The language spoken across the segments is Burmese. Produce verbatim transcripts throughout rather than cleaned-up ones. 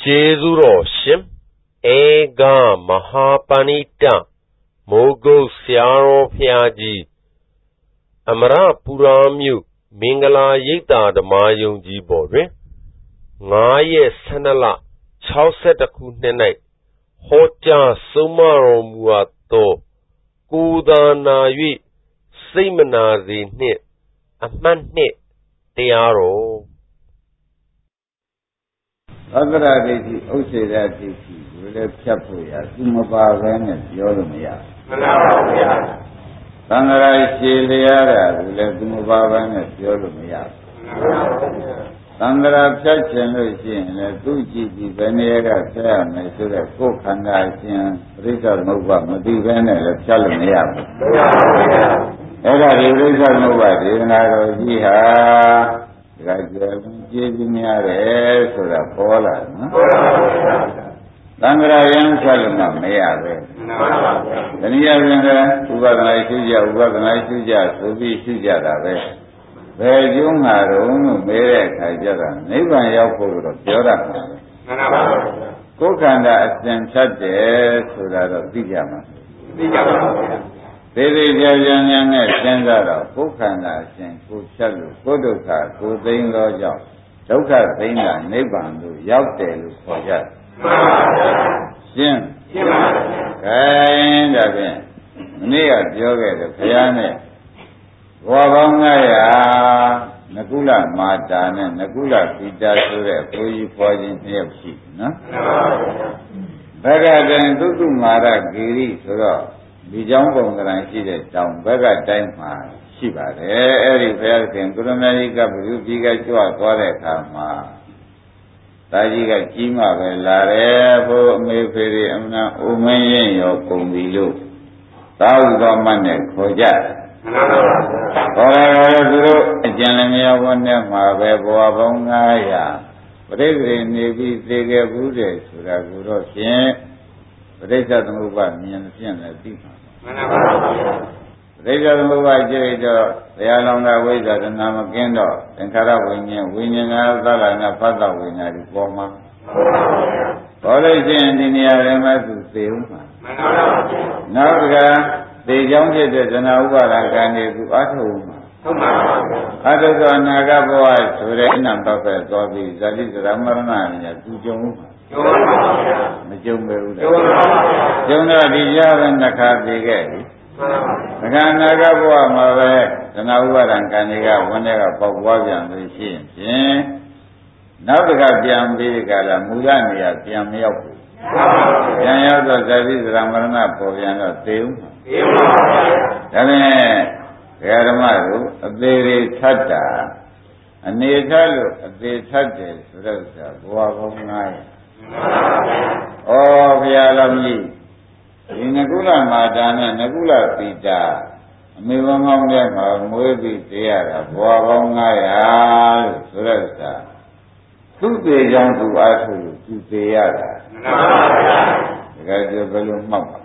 Jezuro Shim Ega Mahapanita Mogo Siaro Piaji Amara Puramu Mingala Yita the Mayung Jibore Ngaye Sanala Chausetaku Nenai Hoja Sumaro Muato Kudana Yui Simanazi Nit Aman Nit Tiaro Agaradi, Osedati, will Chapuya, Sumaba, and Yolumia. Sangara Shiliara, will have Sumaba and Yolumia. Sangara Church and Lucien, and Tuji, Venera, Sam, and Suda, Cook and I, Rita Nova, Madivan, and Chalumia. Era Rita Nova, and I was Gajimiare, so the Pola, Langrayan Salama, may I? Then you have Uganisuja, Uganisuja, Subi Suja, where you are only Mere Kajara, Never Yaku, Jora. Kokanda and Sade, so that of Pijama. Baby Jajan and Sandara, Kokana, and Kuchalu, Kodoka, Kodin Roja, Toka Dina, Nebandu, Yautelu, Koja. Sim, kind of it. Near Joga, the Piane. Wabangaya, Nakula Matan, Nakula Pita Sura, Puji Poison Nepsi, no? Better than Tutu Mara Giri, Sura. The jump that I see that down Baga time, Shiba, every fair can go to America, Buga, Torekama. Tajiga Kima, Lare, Mayferi, Amna, Umayan, or Kumbilu. Thousand money, Koja. Or a Janamia one name, Mabebo, Bongaya. But every Navy, they get Buddha, Sura, but they said the move by me and the Sian as people. They said the move by Jerry, they are on their way that the Namagendo, and Karawin, winning Alzala and a father win at the former. All they say in the air, to see him. Now, they don't get the Nava and Gandhi to Atuma. Others are Nagaboy, so they number of Gobi, that is Ramarana and Tujo. Majumbu. Jona Dijav and Nakadi. The Ganagabua Mave, the Nawa and Kaniga, whenever Pogwabian machine. Now the Gabian Biga, Mugania, Piamiopu. Yanaga, that is Ramarana, Poviano, Teum. Then, Yaramaru, a very Tata, a Netalu, a very Tata, Rosa, Boavongai. Oh, Vialami. In Nagula Madana, Nagula Pita, Mivamam, Mobi, Tiara, Boavongaya, Suresta. Two days on to Asu, two Tiara. Gajabalum Mama.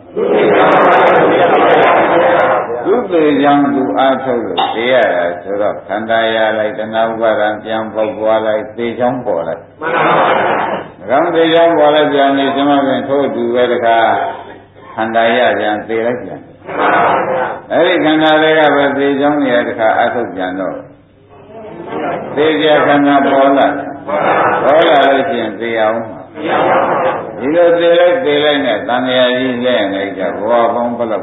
Two days on to Asu, Tiara, Surah, Kandaya, like the Navaran, Yampa, like the Jampola. Round the young Walajan is and told you where the car Handaya and Telegram. Every Canada was the young Yadka Asojano. They are Bola. Bola and the Yama. You know, they like the line at Tanya and a Boa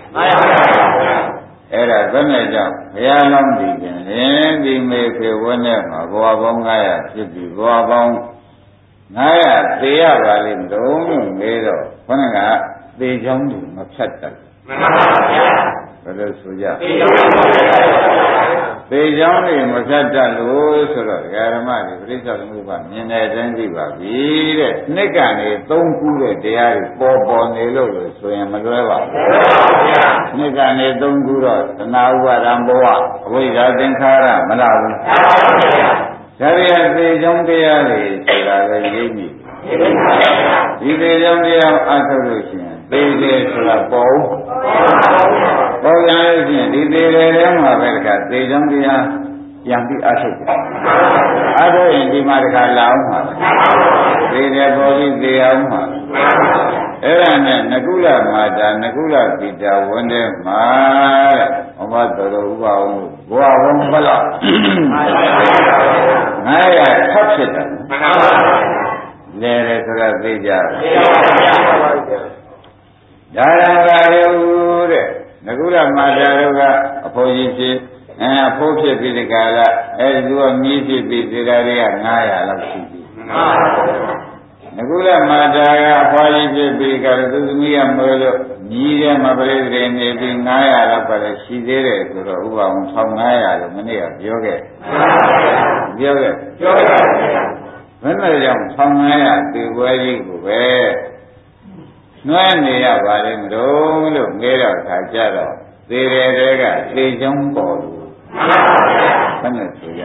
Era Veneja, Yalam Deacon, and the Mayfair whenever Boa Bongaya should be Boa Naya, they are valid, the only made of Panaga, they jump to Machata. But as Suja, they jump in Machata, Losura, Yaramari, Rita Muba, Nina Zanzibar, Negani, don't cool it, they are four born a low, so I am a driver. Negani, don't do it, and now what I'm Boa, we got in Kara, Malawi. Saria de Jondia, Sura Yemi. If they don't have Association, they did Sura Bow. Organization, if they don't have America, they don't have ပြန်ပြီးအထုတ်တယ်အထုတ်ရင်ဒီမှာတခါလာအောင်ပါသေတယ်ပေါ်ပြီးသေအောင်ပါအဲ့ဒါနဲ့နကုလမာတာနကုလပိတာဝန်တဲ့မှာတဲ့ဘဝတော်တော်ဥပအောင်ဘဝဘုံဘလောက်ငါရထပ်ဖြစ်တယ်လဲတယ်ဆိုတာသိကြတယ်ဒါရပါရုပ်တဲ့နကုလမာတာတို့ကအဖိုးကြီးဖြစ်အဲအဖိုးဖြစ်ပြီးဒီကလာအဲဒီသူကမြည်ဖြစ်ပြီးဒီကလေးကငါးရာလောက်ရှိပြီနကုလမာတာကအဖွားကြီးဖြစ်ပြီးကသူသမီးကမွေးလို့မြည်တယ်မပရိသေနေပြီးငါးရာလောက်ပဲရှိသေးတယ်ဆိုတော့ဥပအောင်၁၅၀၀လို့မနေ့ကပြောခဲ့ပြောခဲ့ပြောခဲ့ဘယ်နဲ့ကြောင့်၁၅၀၀တေပွဲကြီးကိုပဲနှွဲနေရပါလိမ့်မလို့လို့ငဲတော့ခါကြတော့သေတယ်တဲ့ကသေချောင်းပေါ်လို့ဘယ်နဲ့ဆိုရ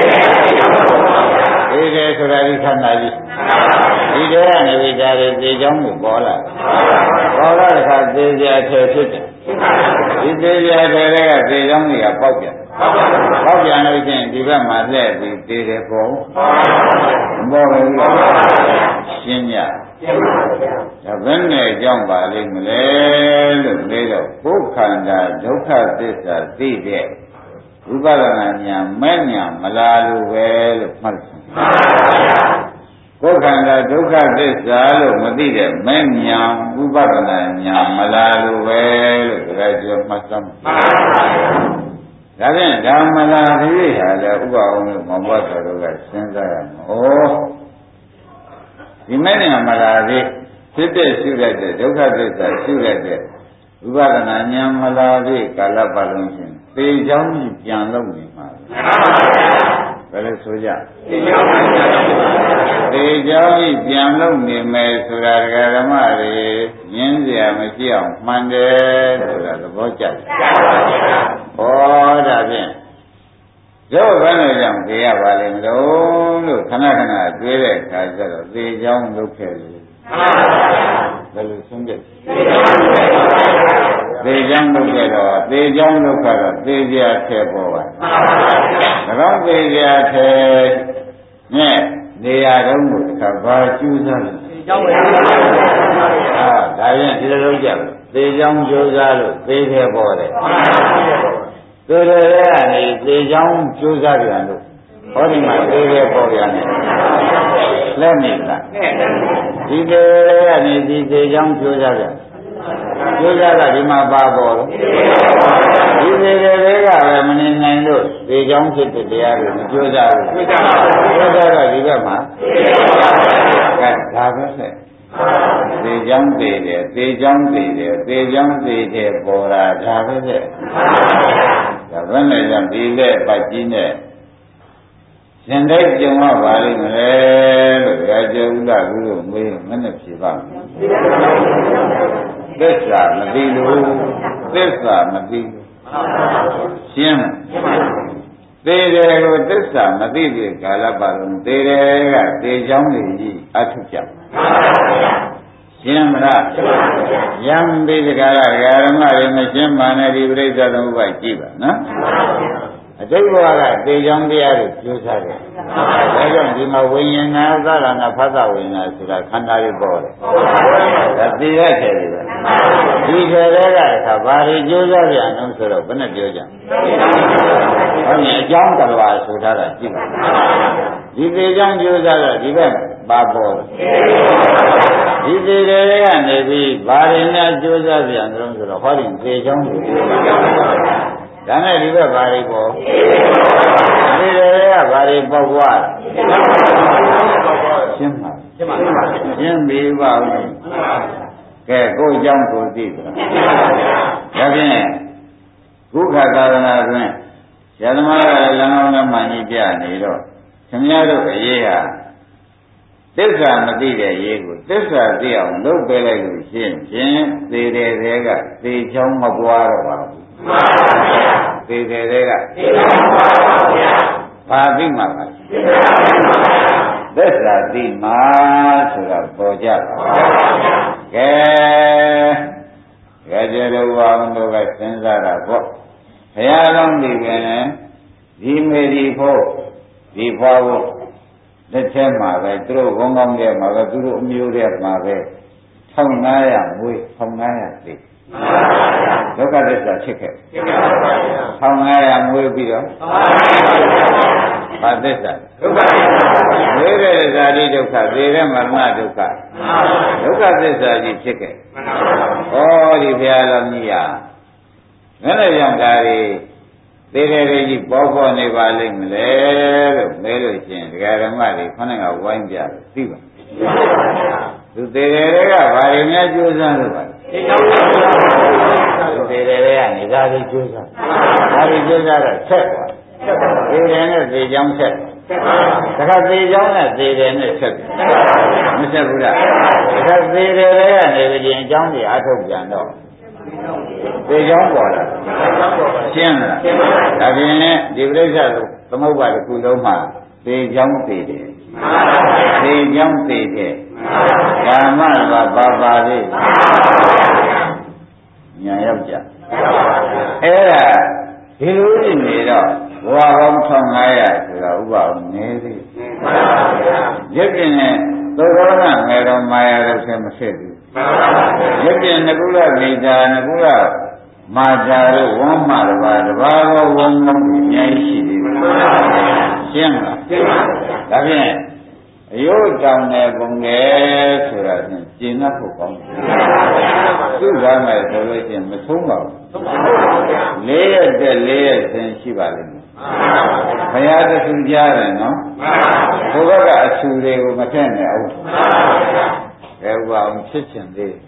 သေတယ်ဆိုတာဒီခန္ဓာကြီးဒီတဲကနေဝိတာတွေသေချောင်းကိုပေါ်လာပေါ်လာတဲ့အခါသေကြအထည်ဖြစ်တယ်ဒီသေကြအထည်တွေကသေချောင်းတွေကပေါက်ပြန်ပေါက်ပြန်လို့ချင်းဒီဘက်မှာလှည့်ပြီးသေတယ်ပေါ်မပေါ်ဘူးရှင်းကြဒါဘယ်နဲ့ကြောင့်ပါလိမ့်မလဲလို့လေတော့ဘုခန္ဓာဒုက္ခသစ္စာသိတဲ့ဝိပဿနာဉာဏ်မဲ့ဉာဏ်မလာလို့ပဲလို့မှတ်တယ်ဘုခန္ဓာဒုက္ခသစ္စာလို့မသိတဲ့မဲ့ဉာဏ်ဝိပဿနာဉာဏ်မလာလို့ပဲလို့ဒါကြမှတ်သမ်းဒါဖြင့်ဓမ္မလာသေးဟာလည်းဥပအောင်လို့မဘတ်တော်တို့ကစဉ်းစားရမှာ။ဩဒီမဲ့ဉာဏ်မလာသေးဖြစ်တဲ့ရှုရတဲ့ဒုက္ခသစ္စာရှုရတဲ့ဝိပဿနာဉာဏ်မလာသေးကာလပတ်လုံးချင်းသေချောင်းကြီးပြန်လို့နေမှာဘယ်လိုဆိုကြသေချောင်းကြီးပြန်လို့နေမယ်ဆိုတာဒကာဓမ္မတွေရင်းစရာမရှိအောင်မှန်တယ်ဆိုတာသဘောကျတယ်ဩဒါဖြင့်တို့ဘယ်လိုကြောင့်သိရပါလိမ့်မလို့လို့ခဏခဏတွေးတဲ့အခါကျတော့သေချောင်းလုပ်ခဲ့လို့ဘယ်လိုဆုံးဖြတ်သေချောင်းလုပ်ခဲ့တော့သေချောင်းလုပ်ခဲ့တော့သေကြထဲပေါ်ပါဒါတော့သေကြထဲနဲ့နေရာတုံးကိုတစ်ခါဘာကျူးစားလို့သေချောင်းပဲဟာဒါရင်ဒီလိုလုပ်ကြတယ်သေချောင်းကျိုးစားလို့သေထဲပေါ်တယ်သေထဲကနေသေချောင်းကျိုးစားပြန်လို့ဟောဒီမှာသေထဲပေါ်ပြန်တယ်လက်နေလားဒီသေကနေဒီသေချောင်းကျိုးစားပြန်ကျိုးစားကဒီမှာပါပေါ်လို့ဒီသေတွေကပဲမနေနိုင်လို့သေချောင်းဖြစ်တဲ့တရားတွေမကျိုးစားဘူးကျိုးစားတော့ဒီဘက်မှာကဲဒါပဲဆက်သေချောင်းသေးတယ်သေချောင်းသေးတယ်သေချောင်းသေးတယ်ပေါ်လာဒါပဲဆက်ဒါဘယ်နဲ့ကြောင့်ဒီလက်ပတ်ကြီးနဲ့ရှင်တဲ့ကြုံရပါလိမ့်မလဲလို့ရာဇဥဒ္ဒကုလို့မေးမနဲ့ဖြေပါမယ်သစ္စာမသိလို့သစ္စာမသိရှင်းသေတယ်ကိုသစ္စာမသိတဲ့ကာလပတ်လုံးသေတယ်ကသေချောင်းနေကြီးအထုကြရှင်းမလားယံပိဒကာရဓမ္မတွေမရှင်းပါနဲ့ဒီပြိဿသမုပ္ပါကြည့်ပါနော်အတိတ်ဘဝကသေချောင်းတရားကိုကျိုးစားတယ်ဒါကြောင့်ဒီမှာဝိညာဏသရဏဖသဝိညာဏဆိုတာခန္ဓာတွေပေါ်တယ်ဒါသိရတယ်လေဒီခေတ်တွေကအခါဘာတွေကျိုးစားပြန်အောင်ဆိုတော့ဘယ်နဲ့ပြောကြဟောဒီအကြောင်းတော်ဆိုထားတာကြည့်ပါဒီသေချောင်းကျိုးစားတော့ဒီဘက်ပါပေါ်ဒီသေတွေကနေပြီးဘာတွေနဲ့ကျိုးစားပြန်အောင်ဆိုတော့ဟောဒီသေချောင်းကိုဒါနဲ့ဒီဘက်ဘာတွေပေါ်ဒီတွေကဘာတွေပေါက်သွားရှင်းပါရှင်းပါရှင်းပြီပါဦးကဲကိုယ်အကြောင်းကိုသိပြီဒါဖြင့်ကုခသာသနာတွင်ယသမားကလည်းလမ်းကောင်းလမ်းမှန်ကြီးပြနေတော့ခင်ဗျားတို့အရေးဟာသစ္စာမသိတဲ့ရေးကိုသစ္စာသိအောင်လုပ်ပေးလိုက်လို့ရှင်းဖြင့်သေတဲ့တွေကသေချောင်းမပွားတော့ပါဘူးမှန်ပါဗျာသေတယ်တွေကသေချောင်းမပွားပါဘူးဗျာဘာသိမှပါသစ္စာသိမှဆိုတာပေါ်ကြပါကဲကဲကြတော့ဘာလို့ကစဉ်းစားတာပေါ့ဘုရားလုံးဒီပဲဒီမေဒီဖို့ဒီဖွားဖို့လက်ထဲမှာပဲသူတို့ကောင်းကောင်းတဲ့မှာပဲသူတို့အမျိုးတဲ့မှာပဲတစ်ထောင်ငါးရာမွေးတစ်ထောင်ငါးရာသိဒုက္ခသစ္စာဖြစ်ခဲ့တစ်ထောင်ငါးရာမွေးပြီးတော့ဘာသစ္စာဒုက္ခသစ္စာဝိရဇာတိဒုက္ခသေရမရဏဒုက္ခဒုက္ခသစ္စာကြီးဖြစ်ခဲ့ဩဒီဘုရားတော်ကြီးဟာငါလည်းကြောင့်ဒါတွေသေတယ်ကြီးပေါ်ပေါ်နေပါလိမ့်မလဲလို့မဲလို့ရှိရင်ဒကာဓမ္မတွေခொနဲ့ကဝိုင်းပြလို့သိပါသူသေတယ်တွေကဘာတွေများကြိုးစားလို့ပါသူသေတယ်တွေကနေသာပြီးကြိုးစားဒါပြီးကြိုးစားတော့ဆက်သွားသေတယ်နဲ့သေချောင်းဆက်တခါသေချောင်းနဲ့သေတယ်နဲ့ဆက်မဆက်ဘူးလားတခါသေတယ်တွေကနေပြီးအကြောင်းတွေအထုတ်ပြန်တော့သေချောင်းပေါ်လာရှင်းလားဒါပြင်ဒီပြိဿလို့သမုပ္ပါဒ်ကုလုံးမှာသေချောင်းသေတယ်သေချောင်းသေတယ်ကာမကဘာပါလေညာရောက်ကြအဲ့ဒါဒီလိုနေတော့ဘဝပေါင်းတစ်ထောင်ငါးရာဆိုတော့ဥပအောင်နည်းသေးရုပ်ပြင်နဲ့သုရောဂငယ်တော်မာယာတို့ဆက်မဆက်ဘူးရုပ်ပြင်ငကုလနေသာငကုလမာတာတို့ဝမ်းမာတပါးတပါးသောဝမ်းကောင်းအများကြီးရှိသေးတယ်ရှင်းလားရှင်းပါဒါဖြင့်အယုတ်တောင်တဲ့ပုံငယ်ဆိုတာဖြင့်ကျင့်တတ်ဖို့ကောင်းတယ်သူ့ကားမဲ့ဆိုလို့ရှိရင်မဆုံးပါဘူးလေးရက်တဲ့လေးရက်စဉ်ရှိပါလိမ့်မယ်ဘုရားတခုကြားတယ်နော်ဘုရားကအဆူတွေကိုမထည့်နဲ့အောင်ကဲဥပအောင်ဖြစ်ချင်သေး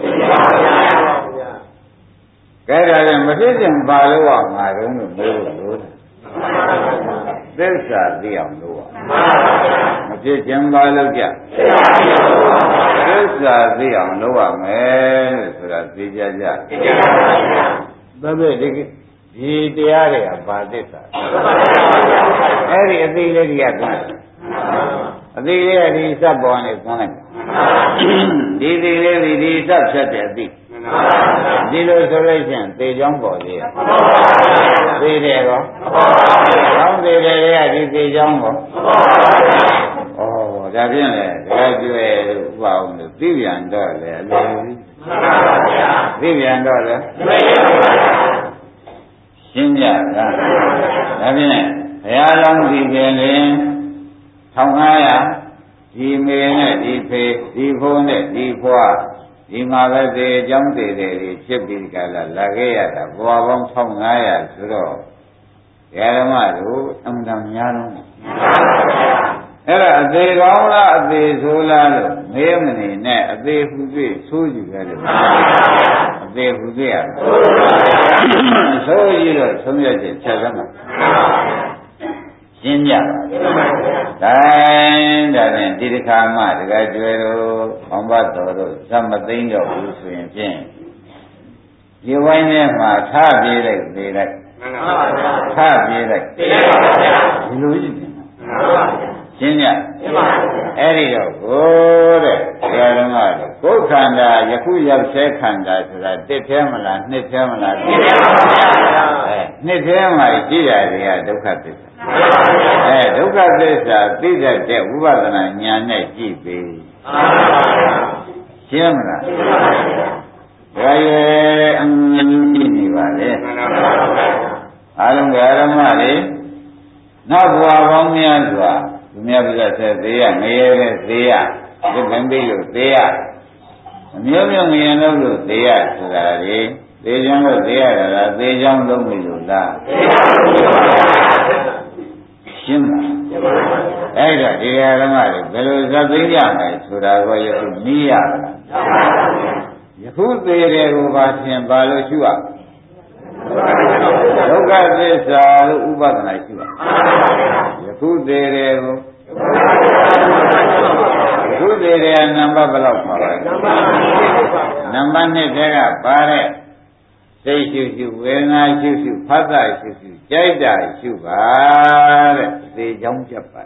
ကဲဒါလည်းမဖြစ်ချင်ပါလို့ကငါတုံးလို့မေးလို့လို့သစ္စာသိအောင်လို့မဖြစ်ချင်ပါလို့ကြသစ္စာသိအောင်လုပ်ရမယ်လို့ဆိုတာသိကြကြသဘေဒီဒီတရားတွေကဘာသစ္စာအဲ့ဒီအသိလေးတွေကကွန်းအသိလေးကဒီစပ်ပေါ်နေကွန်းလိုက်ဒီသိလေးဒီဒီစပ်ဖြတ်တဲ့အသိဒီလိုဆိုလို့ရှိရင်သေချောင်းပေါ်သေးရသေတယ်ကောကောင်းသေးတယ်ကဒီသေချောင်းကောဩဒါဖြင့်လေဒါကျွဲဥပအောင်လို့သိပြန်တော့လေအလိုသိပြန်တော့လေရှင်းကြလားဒါဖြင့်ဘုရားတော်ဒီပင်လင်ထောင်ငါးရာဒီမေနဲ့ဒီဖေဒီဖိုးနဲ့ဒီဖွားဒီမှာပဲသေအကြောင်းသေးတယ်တွေဖြစ်ပြီးကြလားလာခဲ့ရတာဘဝပေါင်းထောင်ငါးရာဆိုတော့ဓမ္မတို့အမှန်တမ်းများလုံးအဲ့ဒါအသေးကောင်းလားအသေးဆိုးလားလို့မေးမနေနဲ့အသေးဟူ၍ဆိုးကြည့်ပဲလို့အသေးဟူ၍ရဆိုးကြည့်တော့ဆုံးရချက်ချက်သမှာရှင်းကြပါတိုင်းဒါနဲ့ဒီတစ်ခါမှတကယ်ကျွဲတို့ဘောင်ဘတ်တော်တို့သတ်မသိမ့်တော့ဘူးဆိုရင်ဖြင့်ဒီဝိုင်းထဲမှာထားပြေးလိုက်ပြေးလိုက်ထားပြေးလိုက်ဒီလိုရှိတယ်ရှင်းကြအဲ့ဒီတော့ကိုတဲ့ဘုရားဓမ္မတို့ကိုယ်ခန္ဓာယခုရောက်ဆဲခန္ဓာဆိုတာတစ်သေးမလားနှစ်သေးမလားတစ်သေးပါဗျာအဲနှစ်သေးမှရှိရတယ်ကဒုက္ခသစ္စာအဲဒုက္ခသစ္စာသိတတ်တဲ့ဝိပဿနာဉာဏ်နဲ့ကြည့်ပြီရှင်းမလားဒါရဲ့အမှန်ကြည့်နေပါလေအားလုံးကဓမ္မတွေနောက်ဘဝပေါင်းများစွာသူများပြတ်ဆက်သေးရငရဲတဲ့သေးရဒီပင်ပြီးလို့သေးရအမျိုးမျိုးငရင်လို့လို့သေးရဆိုတာလေသေချောင်းလို့သေးရတာလားသေချောင်းလုံးပြီလို့လားရှင်းပါအဲ့ဒါဒီဓမ္မတွေဘယ်လိုဇတ်သိကြမယ်ဆိုတာကိုယခုနီးရပါလားယခုသေးတယ်ကိုပါသင်ပါလို့ရှိရဒုက္ခသစ္စာလို့ဥပဒနာရှိပါယခုသေးတယ်ကိုယခုသေးတယ်နံပါတ်ဘယ်လောက်ပါလဲနံပါတ်နှစ်ထဲကပါတဲ့စိတ်ရှုရှုဝေဒနာရှုရှုဖတ်တာရှုရှုကြိုက်တာရှုပါတဲ့သေချောင်းပြတ်ပါ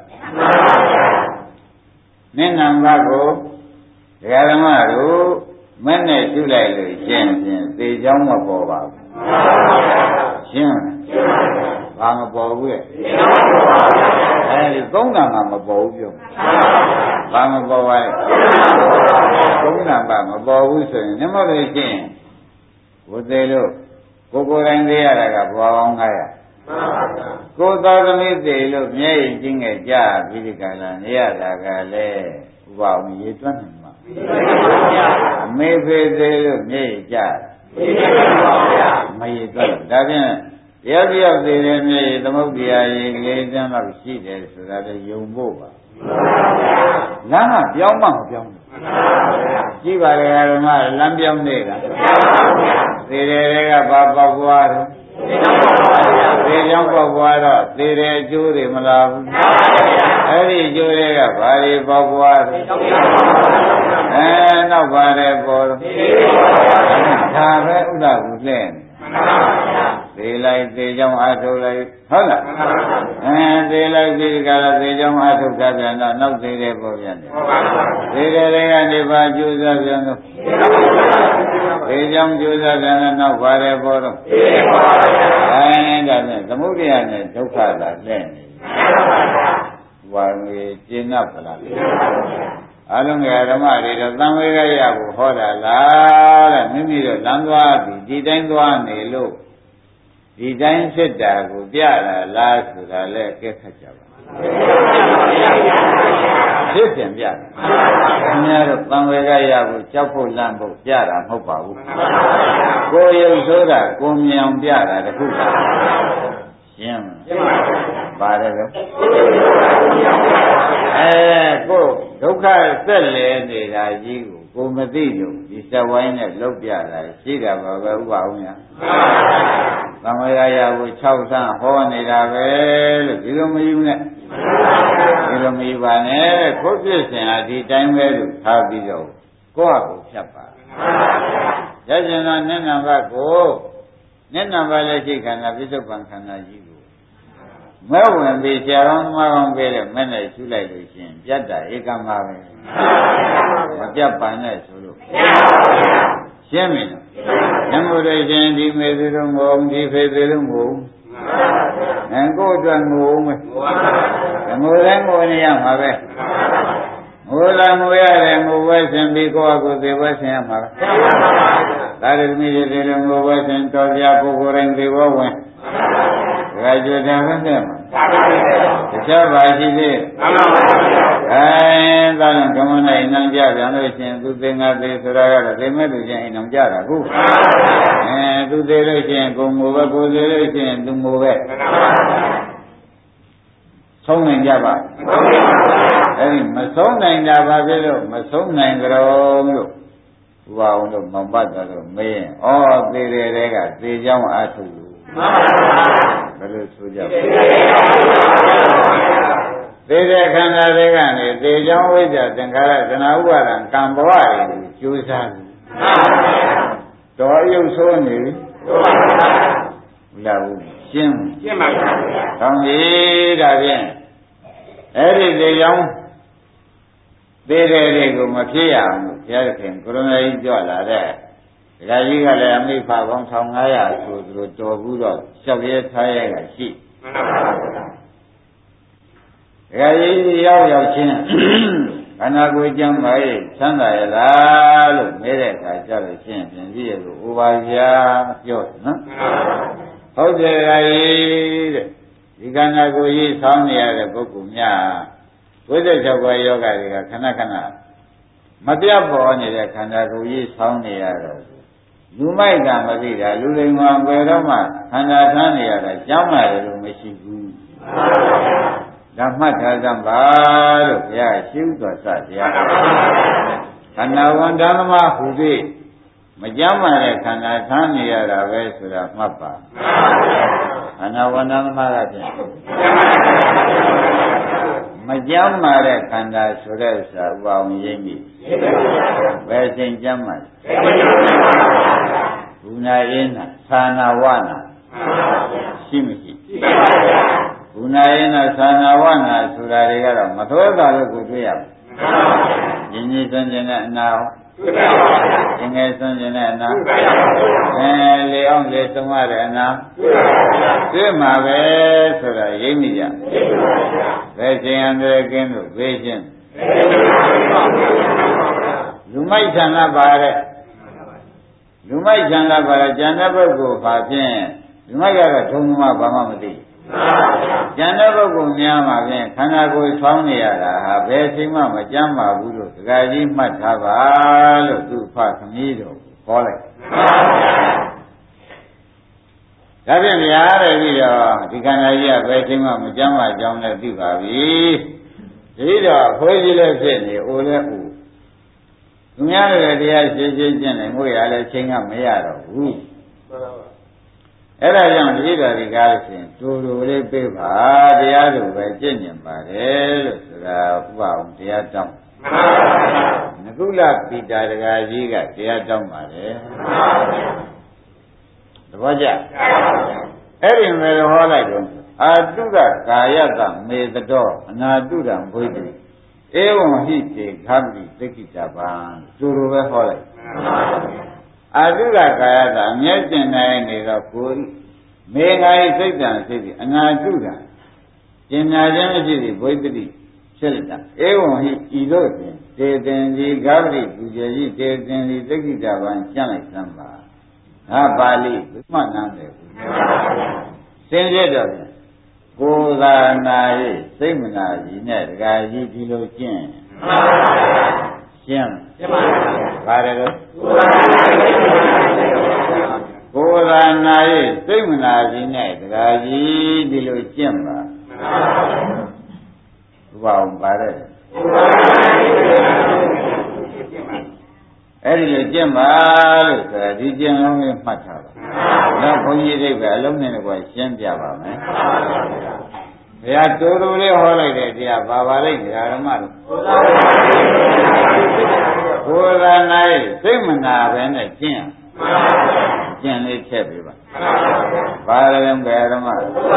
နင့်နံပါတ်ကိုဒကာဓမ္မတို့မနဲ့ရှုလိုက်လို့ရှင်းဖြင့်သေချောင်းမပေါ်ပါဘူးရှင်းလားဘာမပေါ်ဘူးလေအဲဒီသုံးနာမှာမပေါ်ဘူးပြောဘာမပေါ်ပါလဲသုံးနာပါမပေါ်ဘူးဆိုရင်နမလို့ရှိရင်ဘုသေးလို့ကိုကိုယ်တိုင်သိရတာကဘွားအောင်ငါရကိုယ်တော်သမီးသိလို့မျက်ရည်ကျင်းခဲ့ကြပြီးဒီကလာနေရတာကလည်းဥပအောင်ရေတွန်းနေမှာအမေဖေသေးလို့မျက်ရည်ကြမရေတွန်းဒါဖြင့်တရားပြောက်သေးတယ်မျက်ရည်သမုဒ္ဒရာရေကလေးတန်းတော့ရှိတယ်ဆိုတာလည်းယုံဖို့ပါလမ်းကပြောင်းမှမပြောင်းဘူးကြည့်ပါလေဓမ္မလမ်းပြောင်းနေတာသေတယ်တွေကဘာပေါက်သွားတယ်သေကြောင်းပေါက်သွားတော့သေတယ်အကျိုးတွေမလားဘူးအဲ့ဒီအကျိုးတွေကဘာတွေပေါက်သွားတယ်အဲနောက်ပါတယ်ပေါ်တော့ဒါပဲဥဒ္ဒကူလဲသေလိုက်သေကြောင်းအထုတ်လိုက်ဟုတ်လားအဲသေလိုက်ဒီကရသေကြောင်းအထုတ်တာပြန်တော့နောက်သေးတယ်ပေါ်ပြန်တယ်သေတယ်တွေကနေပါကျိုးစားပြန်တော့သေကြောင်းကျိုးစားပြန်တော့နောက်ပါတယ်ပေါ်တော့အဲဒါနဲ့သမုဒ္ဒရာနဲ့ဒုက္ခသာလဲနေဝါငေကျင့်납ပလားအလုံးကဓမ္မတွေတော့သံဝေကရကိုဟောတာလားတဲ့မိမိတို့လမ်းသွားပြီးဒီတိုင်းသွားနေလို့ဒီတိုင်းဖြစ်တာကိုပြတာလားဆိုတာလဲကဲခတ်ကြပါဖြစ်ပြန်ပြတယ်ခင်ဗျားတို့သံဝေကရကိုကြောက်ဖို့လန့်ဖို့ပြတာမဟုတ်ပါဘူးကိုယ်ရုပ်ဆိုတာကိုမြင်အောင်ပြတာတခုပါရှင်းပါတယ်လို့အဲကိုဒုက္ခဆက်လေနေတာကြီးကိုကိုမသိလို့ဒီစက်ဝိုင်းနဲ့လုတ်ပြတာရှိတာပါပဲဥပအောင်ညာသံဝေကရကို၆ဆန်းဟောနေတာပဲလို့ဒီလိုမယူနဲ့ဒီလိုမယူပါနဲ့ကိုပြည့်စင်ဟာဒီတိုင်းပဲလို့ထားပြီးတော့ကိုယ့်ဟာကိုဖြတ်ပါရကျင်သာနည်းနံပါတ်ကိုနည်းနံပါတ်လည်းရှိခန္ဓာပြစ္ဆုတ်ပံခန္ဓာကြီးကိုမဲ့ဝင်ပြီးဆရာတော်မှားအောင်ပေးတဲ့မဲ့နဲ့ရှုလိုက်လို့ရှိရင်ပြတ်တာဧကမပဲမပြတ်ပါနဲ့ဆိုလို့ရှင်းပြီနော်ညမို့လို့ရှိရင်ဒီမေသူတို့ငုံဒီဖေသူတို့ငုံအဲကိုယ့်အတွက်ငုံမယ်ငိုတိုင်းငိုနေရမှာပဲငိုလာငိုရတယ်ငိုဝဲဆင်ပြီးကိုယ့်အကိုသေဝဲဆင်ရမှာပဲဒါရသမီးတွေဒီလိုငိုဝဲဆင်တော်ပြကိုကိုယ်ရင်သေဝဲဝင်ဒါကြွတယ်ပဲတဲ့မှာတခြားပါရှိသေးအဲဒါကြောင့်ဓမ္မနဲ့အိမ်အောင်ကြပြန်လို့ရှိရင်သူသင်္ဃသေးဆိုတာကတော့သိမဲ့သူချင်းအိမ်အောင်ကြတာခုအဲသူသေးလို့ရှိရင်ကိုငိုပဲကိုသေးလို့ရှိရင်သူငိုပဲဆုံးနိုင်ကြပါအဲဒီမဆုံးနိုင်တာဘာဖြစ်လို့မဆုံးနိုင်ကြတော့လို့ဘုရားအောင်လို့မောင်ပတ်တယ်လို့မေးရင်ဩသေးတယ်တဲ့ကသေချောင်းအားထုတ်လို့ဘယ်လိုဆိုကြလဲသေတဲ့ခန္ဓာတွေကနေသေချောင်းဝိဇ္ဇာသင်္ခါရသနာဥပါဒံကံဘဝတွေကိုကျိုးစားတယ်တော်အယုတ်ဆိုးနေပြီလာဘူးရှင်းရှင်းပါဗျာ။ကောင်းပြီဒါဖြင့်အဲ့ဒီသေချောင်းသေတဲ့တွေကိုမဖြစ်ရအောင်ဘုရားခင်ကိုရမကြီးကြွလာတဲ့ဒကာကြီးကလည်းအမိဖပေါင်း၁၅၀၀ဆိုသူတို့တော်ဘူးတော့လျှောက်ရဲထားရဲကရှိမှန်ပါပါဒကာကြီးရောက်ရောက်ချင်းခန္ဓာကိုယ်ကျမ်းပါရဲ့ချမ်းသာရလားလို့မေးတဲ့အခါကျတော့ရှင်းပြင်ကြည့်ရလို့ဥပါဗျာပြောတယ်နော်ဟုတ်တယ်ခါကြီးတဲ့ဒီခန္ဓာကိုယ်ကြီးဆောင်းနေရတဲ့ပုဂ္ဂိုလ်များဝိသေ၆ပါးယောဂတွေကခဏခဏမပြတ်ပေါ်နေတဲ့ခန္ဓာကိုယ်ကြီးဆောင်းနေရတော့လူမိုက်ကမသိတာလူလိမ္မာဘယ်တော့မှခန္ဓာထမ်းနေရတာကြောင်းရတယ်လို့မရှိဘူးဒါမှတ်ထားသမ်းပါလို့ဘုရားရှိဥတော်စတရားခန္ဓာဝန်ဓမ္မဟူသည်မကြမ်းပါတဲ့ခန္ဓာထမ်းနေရတာပဲဆိုတာမှတ်ပါခန္ဓာဝန်ဓမ္မကဖြင့်မကြမ်းပါတဲ့ခန္ဓာဆိုတဲ့ဥစ္စာဥပအောင်ရင်းပြီဘယ်ချိန်ကြမ်းပါလဲဘုနာရင်းနာသာနာဝနာရှိမရှိဘုနာရင်းနာသာနာဝနာဆိုတာတွေကတော့မသွဲတာလို့ကိုတွေ့ရပါဘူး။ယဉ်ကျေးစွန့်ကျင်တဲ့အနာသင်္ကဲဆွမ်းကျင်တဲ့အနာအဲလေအောင်လေဆုံးရတဲ့အနာတွေ့မှာပဲဆိုတာရိပ်မိကြဘယ်ချိန်အန္တရာယ်ကင်းလို့ဘေးချင်းလူမိုက်ဆံကပါတဲ့လူမိုက်ဆံကပါတဲ့ဉာဏ်တဲ့ပုဂ္ဂိုလ်ဘာဖြင့်လူမိုက်ကတော့ထုံးမှဘာမှမသိဉာဏ်တဲ့ပုဂ္ဂိုလ်များမှာဖြင့်ခန္ဓာကိုယ်ဆောင်းနေရတာဟာဘယ်ချိန်မှမကြမ်းပါဘူးလို့ဒကာကြီးမှတ်ထားပါလို့သူ့ဖသမီးတော်ခေါ်လိုက်ဒါဖြင့်များတယ်ပြီးတော့ဒီခန္ဓာကြီးကဘယ်ချိန်မှမကြမ်းပါကြောင်းလည်းသိပါပြီဒီတော့ခွေးကြီးလည်းဖြစ်နေအိုလည်းအိုသူများလည်းတရားရှင်းရှင်းကျင့်နေငွေရလည်းချိန်ကမရတော့ဘူးအဲ့ဒါကြောင့်ဒီတော်ဒီကားလို့ဆိုရင်တူတူလေးပြေးပါတရားတို့ပဲကျင့်ကျင်ပါတယ်လို့ဆိုတာဥပအောင်တရားတောင်းငကုလပိတာတကာကြီးကတရားတောင်းပါတယ်သဘောကျအဲ့ဒီမဲ့ဟောလိုက်တော့အာတုကကာယကမေတတော်အနာတုတံဘုဒ္ဓဧဝံဟိတေခာမိသိက္ခိတပံတူတူပဲဟောလိုက်အာတုကကာယကအမျက်ကျင်နိုင်နေတော့ကိုယ်မေငါဤစိတ်တံစိတ်ဒီအနာတုတံကျင်ညာခြင်းမရှိသည့်ဘုဒ္ဓတိဖြစ်လိုက်တာဧဝံဟိဤတို့ဖြင့်တေတင်ဒီဂဗရိပူဇေကြီးတေတင်ဒီသိက္ခိတပံကျင့်လိုက်သမ်းပါဟာပါဠိဘုမှနာတယ်ဘူးစင်ကြတော့ဖြင့်ကိုယ်သာနာ၏စိတ်မနာကြီးနဲ့ဒကာကြီးဒီလိုကျင့်ရှင်းရှင်းပါပါပါတယ်လို့ကိုယ်သာနာ၏စိတ်မနာကြီးနဲ့ဒကာကြီးဒီလိုကျင့်ပါဘုရားပါတယ်အဲ့ဒီလိုကျင့်ပါလို့ဆိုတာဒီကျင့်လုံးလေးမှတ်ထားပါနောက်ဘုန်းကြီးတွေပဲအလုံးနဲ့ကွာရှင်းပြပါမယ်ဘုရားတူတူလေးဟောလိုက်တဲ့တရားဘာပါလိမ့်ဓမ္မတို့ဘုရားနိုင်စိတ်မနာပဲနဲ့ကျင့်ကျင့်လေးထည့်ပေးပါဘာလဲဘယ်ဓမ္မ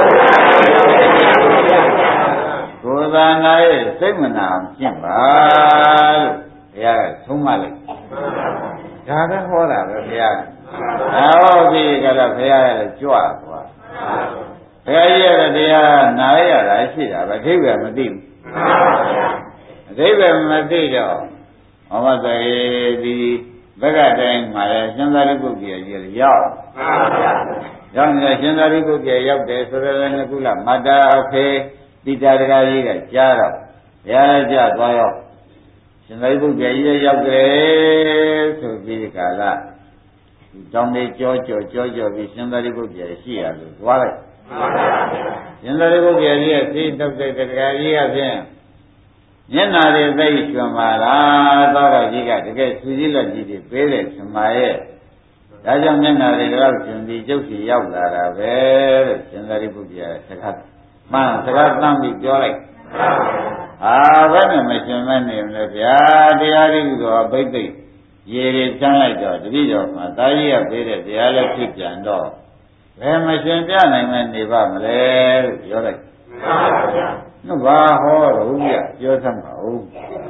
ဘုရားနိုင်စိတ်မနာကျင့်ပါလို့ဘုရားကဆုံးမလိုက်ဒါပဲဟောတာပဲဘုရားဟောပြီးကြတော့ဘုရားလည်းကြွသွားဘုရားကြီးရတဲ့တရားနားရတာရှိတာပဲအဓိပ္ပာယ်မသိဘူးအဓိပ္ပာယ်မသိတော့ဟောမသေးဒီဘက်ကတိုင်းမှာလည်းရှင်သာရိပုတ္တရာကြီးရောက်ရောက်နေရှင်သာရိပုတ္တရာရောက်တယ်ဆိုတော့လည်းကုလမတ္တာအဖေတိတာတကားကြီးကကြားတော့ဘုရားကြသွားရောရှင်သာရိပုတ္တရာကြီးရောက်တယ်ဆိုပြီးကာလတောင်းလေးကြောကြောကြောကြောပြီးရှင်သာရိပုတ္တရာရှိရလို့သွားလိုက်ရှင်သာရိပုတ္တရာကြီးရဲ့သိတုတ်တဲ့တရားကြီးကဖြင့်မျက်နာတွေသိရွှင်ပါလားသောတော်ကြီးကတကယ်သူကြီးလက်ကြီးတွေပေးတဲ့ဆမာရဲ့ဒါကြောင့်မျက်နာတွေတော့ရှင်ဒီကျုပ်စီရောက်လာတာပဲလို့ရှင်သာရိပုတ္တရာစကားမှန်စကားတမ်းပြီးပြောလိုက်ဟာဘယ်နဲ့မရှင်မနေမလဲဗျာတရားဓိကုသောဘိသိက်ရေတွေချမ်းလိုက်တော့တတိတော်မှာတာကြီးကပေးတဲ့တရားလည်းဖြစ်ပြန်တော့ဘယ်မရှင်ပြနိုင်မနေပါမလဲလို့ပြောလိုက်မှန်ပါဗျာနှုတ်ပါဟောတော့ဗျာပြောသမှာဟုတ်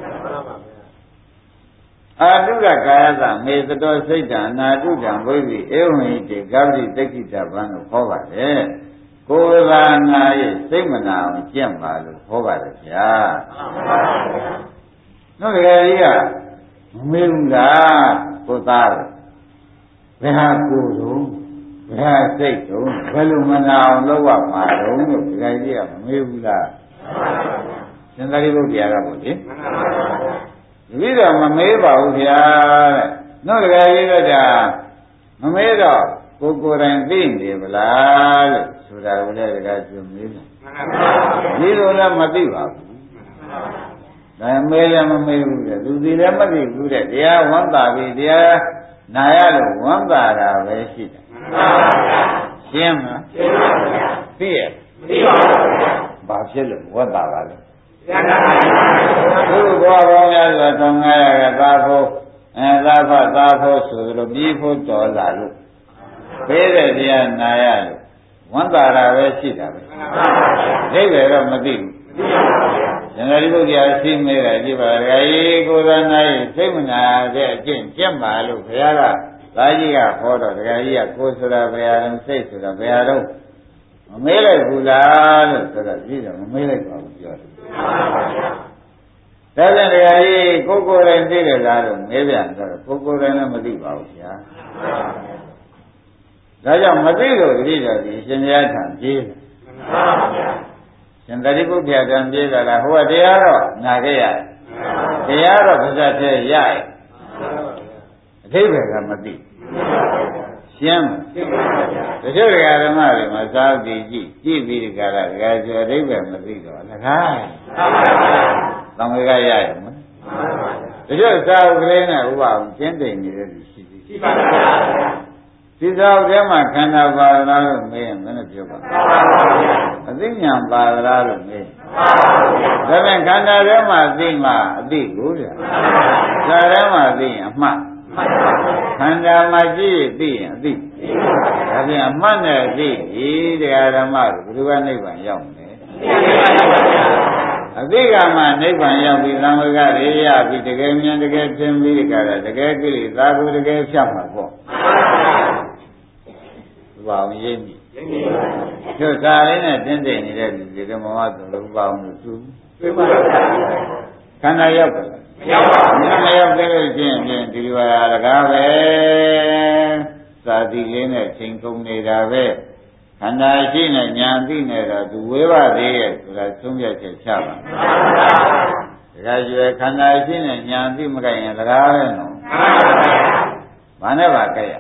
အာတုရကာယသမေသတောစိတ်တံအနာတုတံဘုရားဧဝံဟိတေဂဗ္ဗိသိက္ခိတပံလို့ဟောပါတယ်ကိုယ်သာနာရဲ့စိတ်မနာအောင်ကျင့်ပါလို့ဟောပါတယ်ဗျာနှုတ်ကြကြီးကမမေးဘူးလားကိုသားဘယ်ဟာကိုယ်တော့ဘယ်ဟာစိတ်တော့ဘယ်လိုမနာအောင်လုပ်ရမှာတော့လို့ဒီကကြီးကမမေးဘူးလားရှင်သာရိပုတ္တရာကပေါ့လေဒီတော့မမေးပါဘူးဗျာတဲ့နှုတ်ကြကြီးကဒါမမေးတော့ကိုယ်ကိုယ်တိုင်သိနေဗလားလို့ဆိုတာကိုလည်းတကားကျွမေးတယ်ဒီလိုလည်းမသိပါဘူးဒါမေးလည်းမမေးဘူးတဲ့သူစီလည်းမသိဘူးတဲ့တရားဝမ်းသာပြီတရားနာရလို့ဝမ်းသာတာပဲရှိတယ်ရှင်းမလားရှင်းပါဗျာသိရဲ့သိပါပါဗျာဘာဖြစ်လို့ဝမ်းသာပါလဲသူ့ဘဝပေါင်းများစွာထောင်ငါရကသာဖို့အဲသာဖသာဖို့ဆိုလိုပြီးဖို့တော်လာလို့ပေးတဲ့တရားနာရလို့ဝမ်းသာတာပဲရှိတာပဲသိတယ်တော့မသိဘူးဉာဏ်ရိပုတ္တရာရှိမဲတာကြည့်ပါဒကာကြီးကိုယ်သာနာရေးစိတ်မနာတဲ့အကျင့်ကျင့်ပါလို့ဘုရားကသာကြီးကဟောတော့ဒကာကြီးကကိုယ်ဆိုတာဘယ်ဟာတော့စိတ်ဆိုတာဘယ်ဟာတော့မမေးလိုက်ဘူးလားလို့ဆိုတော့ကြည့်တော့မမေးလိုက်ပါဘူးပြောတယ်ဒါပြန်ဒကာကြီးကိုယ်ကိုယ်တိုင်သိတယ်လားလို့မေးပြန်တော့ကိုယ်ကိုယ်တိုင်လည်းမသိပါဘူးဗျာဒါကြောင့်မသိလို့တတိတော်ဒီရှင်ဘုရားထံပြေးတယ်ရှင်သာရိပုတ္တရာထံပြေးကြတာဟိုကတရားတော့နာခဲ့ရတယ်တရားတော့ပါဇတ်ထဲရရဲ့အထိပ္ပယ်ကမသိရှင်းမတချို့ဓမ္မတွေမှာသာတိကြည့်ကြည့်ပြီးဒီကရဒကာကျော်အထိပ္ပယ်မသိတော့လကားသံဃာကရရဲ့မတချို့သာဝကလေးနဲ့ဥပအောင်ကျင်းတိမ်နေတဲ့လူရှိသေးရှိပါပါဒီသာဝထဲမှာခန္ဓာပါဒလားလို့မေးရင်မင်းတို့ပြောပါအသိဉာဏ်ပါဒလားလို့မေးဒါပြန်ခန္ဓာထဲမှာသိမှအသိကိုဗျာဇာထဲမှာသိရင်အမှတ်ခန္ဓာမှာကြည့်သိရင်အသိဒါပြန်အမှတ်နဲ့သိဒီတရားဓမ္မကိုဘုရားနိဗ္ဗာန်ရောက်မယ်အသိကမှနိဗ္ဗာန်ရောက်ပြီးသံဃာတွေရပြီးတကယ်မြင်တကယ်သင်ပြီးဒီကရတကယ်ကိလေသာကိုတကယ်ဖြတ်မှာပေါ့ဘာအောင်ရင်းပြီကျုပ်သာလေးနဲ့တင်းတိမ်နေတဲ့လူတွေကမောဟသူလို့ဘာအောင်လို့သူခန္ဓာရောက်တယ်မရောက်သေးလို့ချင်းချင်းဒီလိုဟာတကားပဲသာတိလေးနဲ့ချိန်ကုန်နေတာပဲခန္ဓာရှိနဲ့ညာသိနေတော့သူဝေဘသေးရဲ့ဆိုတာသုံးပြချက်ချပါတခါကျွယ်ခန္ဓာရှိနဲ့ညာသိမကြိုက်ရင်တကားပဲနော်ဘာနဲ့ပါကြက်ရ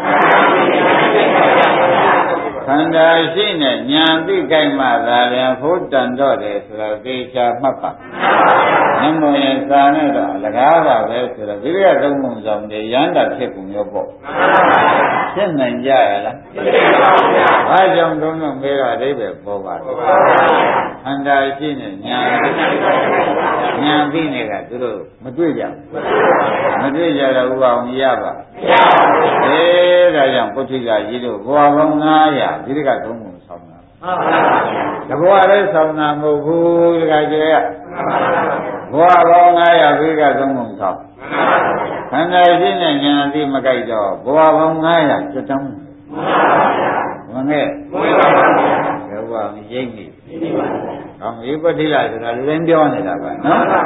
ခန္ဓာရှိနဲ့ညာသိကြိုက်မှသာလည်းဖို့တန်တော့တယ်ဆိုတော့သေချာမှတ်ပါနမောရင်သာနဲ့တော့အလကားပါပဲဆိုတော့ဒီကသုံးပုံဆောင်တယ်ရန္တာဖြစ်ကုန်ရောပေါ့ဖြစ်နိုင်ကြရလားဘာကြောင့်လုံးလုံးမေးတော့အဓိပ္ပာယ်ပေါ်ပါလဲခန္ဓာရှိနဲ့ညာညာသိနေကသူတို့မတွေ့ကြဘူးမတွေ့ကြတော့ဥပအောင်ရပါအေးဒါကြောင့်ပုထုဇာကြီးတို့ဘဝပေါင်းငါးရာဒီကသုံးပုံဆောင်တာတဘောလည်းဆောင်တာမဟုတ်ဘူးဒီကကျေရဘဝပေါင်းငါးရာဒီကသုံးပုံဆောင်ခန္ဓာရှိနဲ့ဉာဏ်သိမကြိုက်တော့ဘဝပေါင်းငါးရာကျွတ်တောင်းမှန်နဲ့ဘဝမရိပ်နေဟောဒီပဋိလာဆိုတာလူတိုင်းပြောနေတာပါနော်ဒါ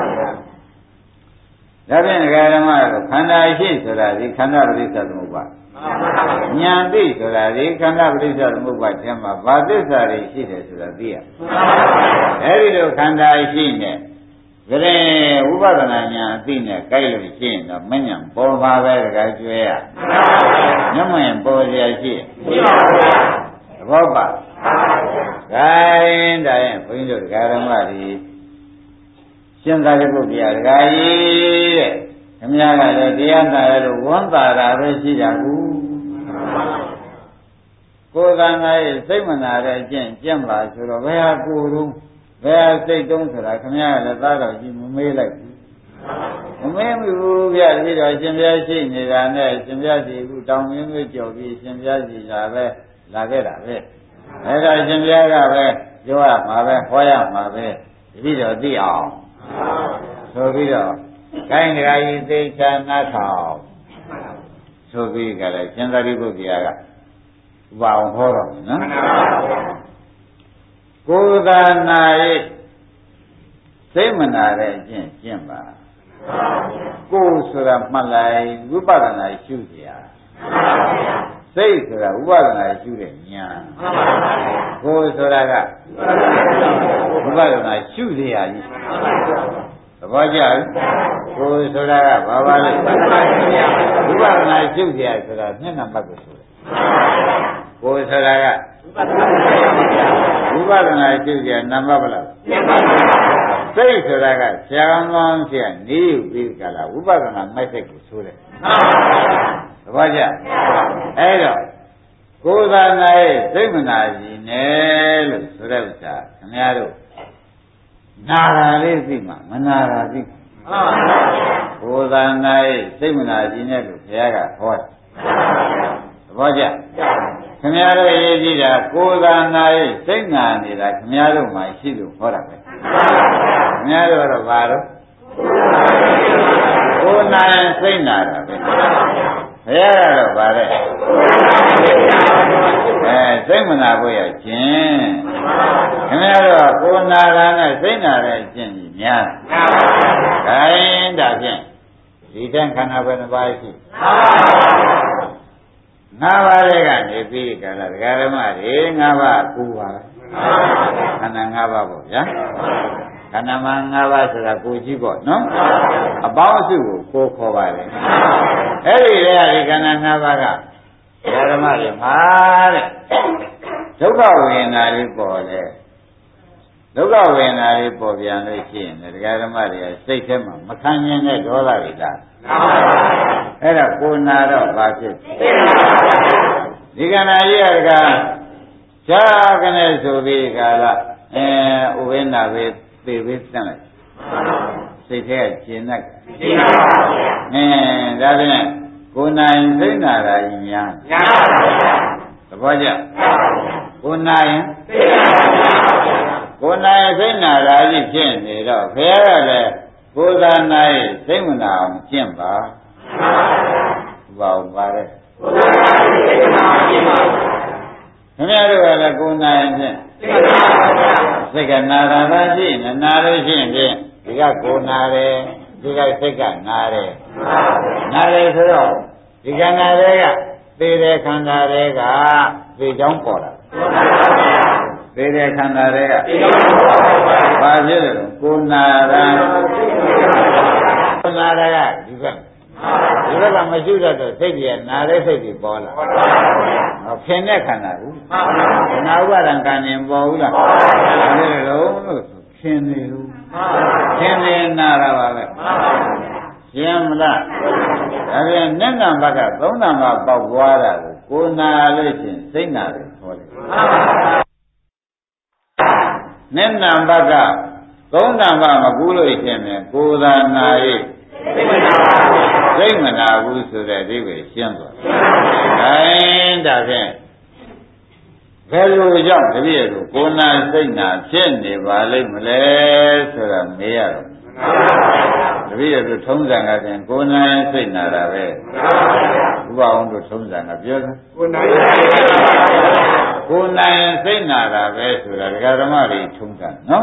ဖြင့်ဒကာဓမ္မတို့ခန္ဓာရှိဆိုတာဒီခန္ဓာပရိစ္ဆေသမုပ္ပါဉာဏ်သိဆိုတာဒီခန္ဓာပရိစ္ဆေသမုပ္ပါထဲမှာဘာသစ္စာတွေရှိတယ်ဆိုတာသိရအဲဒီလိုခန္ဓာရှိနဲ့ကြရင်ဝိပဿနာဉာဏ်အသိနဲ့ကြိုက်လို့ရှိရင်တော့မဉဏ်ပေါ်ပါပဲဒကာကျွဲရမျက်မှန်ပေါ်ရရှိရှိပါဘူးသဘောပါခိုင်းဒါရင်ဘုန်းကြီးတို့ဒကာဓမ္မတွေရှင်သာရိပုတ္တရာဒကာကြီးတဲ့ခင်ဗျားကလည်းတရားနာရလို့ဝမ်းသာတာပဲရှိကြဘူးကိုယ်ကံရဲ့စိတ်မနာတဲ့အကျင့်ကျင့်ပါဆိုတော့ဘယ်ဟာကိုယ်လုံးဘယ်ဟာစိတ်တုံးဆိုတာခင်ဗျားကလည်းသားတော်ကြီးမမေးလိုက်ဘူးမမေးဘူးဗျဒီတော့ရှင်ဘုရားရှိနေတာနဲ့ရှင်ဘုရားရှိခုတောင်းရင်းမျိုးကြော်ပြီးရှင်ဘုရားရှိလာပဲလာခဲ့တာပဲအဲ့ဒါရှင်ဘုရားကပဲပြောရမှာပဲဟောရမှာပဲဒီတော့သိအောင်ဆိုပြီးတော့ကိုင်းဒကာကြီးသိချာနားထောင်ဆိုပြီးကြတယ်ရှင်သာရိပုတ္တရာကဥပအောင်ဟောတော့နော်ကိုယ်သာနာရဲ့စိတ်မနာတဲ့အကျင့်ကျင့်ပါကိုယ်ဆိုတာမှတ်လိုက်ဝိပဿနာရှုเสียစိတ်ဆိုတာဥပဒနာရှုတဲ့ဉာဏ်ကိုယ်ဆိုတာကဥပဒနာရှုเสียကြီးသဘောကျလားကိုယ်ဆိုတာကဘာပါလဲဝိပဿနာရှုเสียဆိုတာမျက်နှာပတ်ကိုဆိုတယ်ကိုယ်ဆိုတာကဝိပဿနာရှုเสียနာမပလားစိတ်ဆိုတာကဆရာကောင်းဆရာနေယူပြီးကြလားဝိပဿနာမိုက်စိတ်ကိုဆိုတယ်သဘောကျအဲ့တော့ကိုယ်သာနာရဲ့စိတ်မနာကြီးနဲ့လို့ဆိုတဲ့ဥစ္စာခင်ဗျားတို့နာတာလေးသိမှမနာတာသိကိုယ်သာနာရဲ့စိတ်မနာကြီးနဲ့လို့ဘုရားကဟောတယ်သဘောကျခင်ဗျားတို့ရေးကြည့်တာကိုယ်သာနာရဲ့စိတ်နာနေတာခင်ဗျားတို့မှရှိလို့ဟောတာပဲများတော့ဘာလို့ကိုယ်နိုင်စိတ်နာတာပဲဘုရားကတော့ဗါတဲ့အဲစိတ်မနာဖို့ရခြင်းခင်ဗျားတော့ကိုယ်နာတာနဲ့စိတ်နာတဲ့အကျင့်ကြီးများခိုင်းတာဖြင့်ဒီတန်ခန္ဓာပဲတစ်ပါးရှိငါးပါးလေးကနေပြီးကြလားဒကာဓမ္မတွေငါးပါးကူပါခန္ဓာငါးပါးပေါ့ဗျာခန္ဓာမှာငါးပါးဆိုတာကိုကြည့်ပေါ့နော်အပေါင်းအစုကိုကိုခေါ်ပါတယ်အဲ့ဒီလေဒီခန္ဓာငါးပါးကဒကာဓမ္မတွေမှာတဲ့ဒုက္ခဝေဒနာလေးပေါ်လေဒုက္ခဝေဒနာလေးပေါ်ပြန်လို့ရှိရင်ဒကာဓမ္မတွေကစိတ်ထဲမှာမခံနိုင်တဲ့ဒေါသတွေလားအဲ့ဒါကိုနာတော့ဘာဖြစ်ဒီကနာကြီးကဒကာရှားကနေဆိုပြီးကာလအဲဥဝိနာပဲသေပေးတတ်လိုက်စိတ်ထဲကကျင်လိုက်အင်းဒါဖြင့်ကိုနိုင်စိတ်နာတာကြီးများသဘောကျကိုနိုင်ကိုနိုင်စိတ်နာတာကြီးဖြစ်နေတော့ဘုရားကလည်းကိုယ်သာနိုင်စိတ်မနာအောင်ကျင့်ပါဘာပါလဲကိုယ်သာနိုင်စိတ်မနာအောင်ကျင့်ပါခင်ဗျားတို့ကလည်းကိုယ်နိုင်ဖြင့်စိတ်ကနာတာသာရှိနေနာလို့ရှိရင်ဖြင့်ဒီကကိုယ်နာတယ်ဒီကစိတ်ကနာတယ်နာတယ်ဆိုတော့ဒီခန္ဓာတွေကသေတဲ့ခန္ဓာတွေကသေချောင်းပေါ်တာသေတဲ့ခန္ဓာတွေကဘာဖြစ်လဲကိုယ်နာတာကိုယ်နာတာကဒီဘက်ဒီဘက်ကမရှိတတ်တော့စိတ်ကြီးနာတဲ့စိတ်ကြီးပေါ်လာဟောခင်တဲ့ခန္ဓာကူနာဥပါဒံကံရင်ပေါ်ဘူးလားဒါလည်းလုံးလို့ခင်နေဘူးခင်နေနာတာပါပဲရှင်းမလားဒါပြန်နဲ့နံဘက်ကသုံးနံပါတ်ပေါက်သွားတာကိုကိုနာလို့ချင်းစိတ်နာတယ်ခေါ်တယ်နဲ့နံဘက်ကသုံးနံပါတ်မကူးလို့ချင်းပဲကိုသာနာရေးစိတ်မနာဘူးဆိုတဲ့အိဗယ်ရှင်းသွားခိုင်းဒါဖြင့်ဘယ်လိုကြောင့်တပည့်တို့ကိုနာစိတ်နာဖြစ်နေပါလိမ့်မလဲဆိုတာမေးရတော့တပည့်တို့ထုံးစံကပြန်ကိုနာစိတ်နာတာပဲဥပအောင်တို့ထုံးစံကပြောတယ်ကိုနာကိုနာစိတ်နာတာပဲဆိုတာဒကာဓမ္မတွေထုံးစံနော်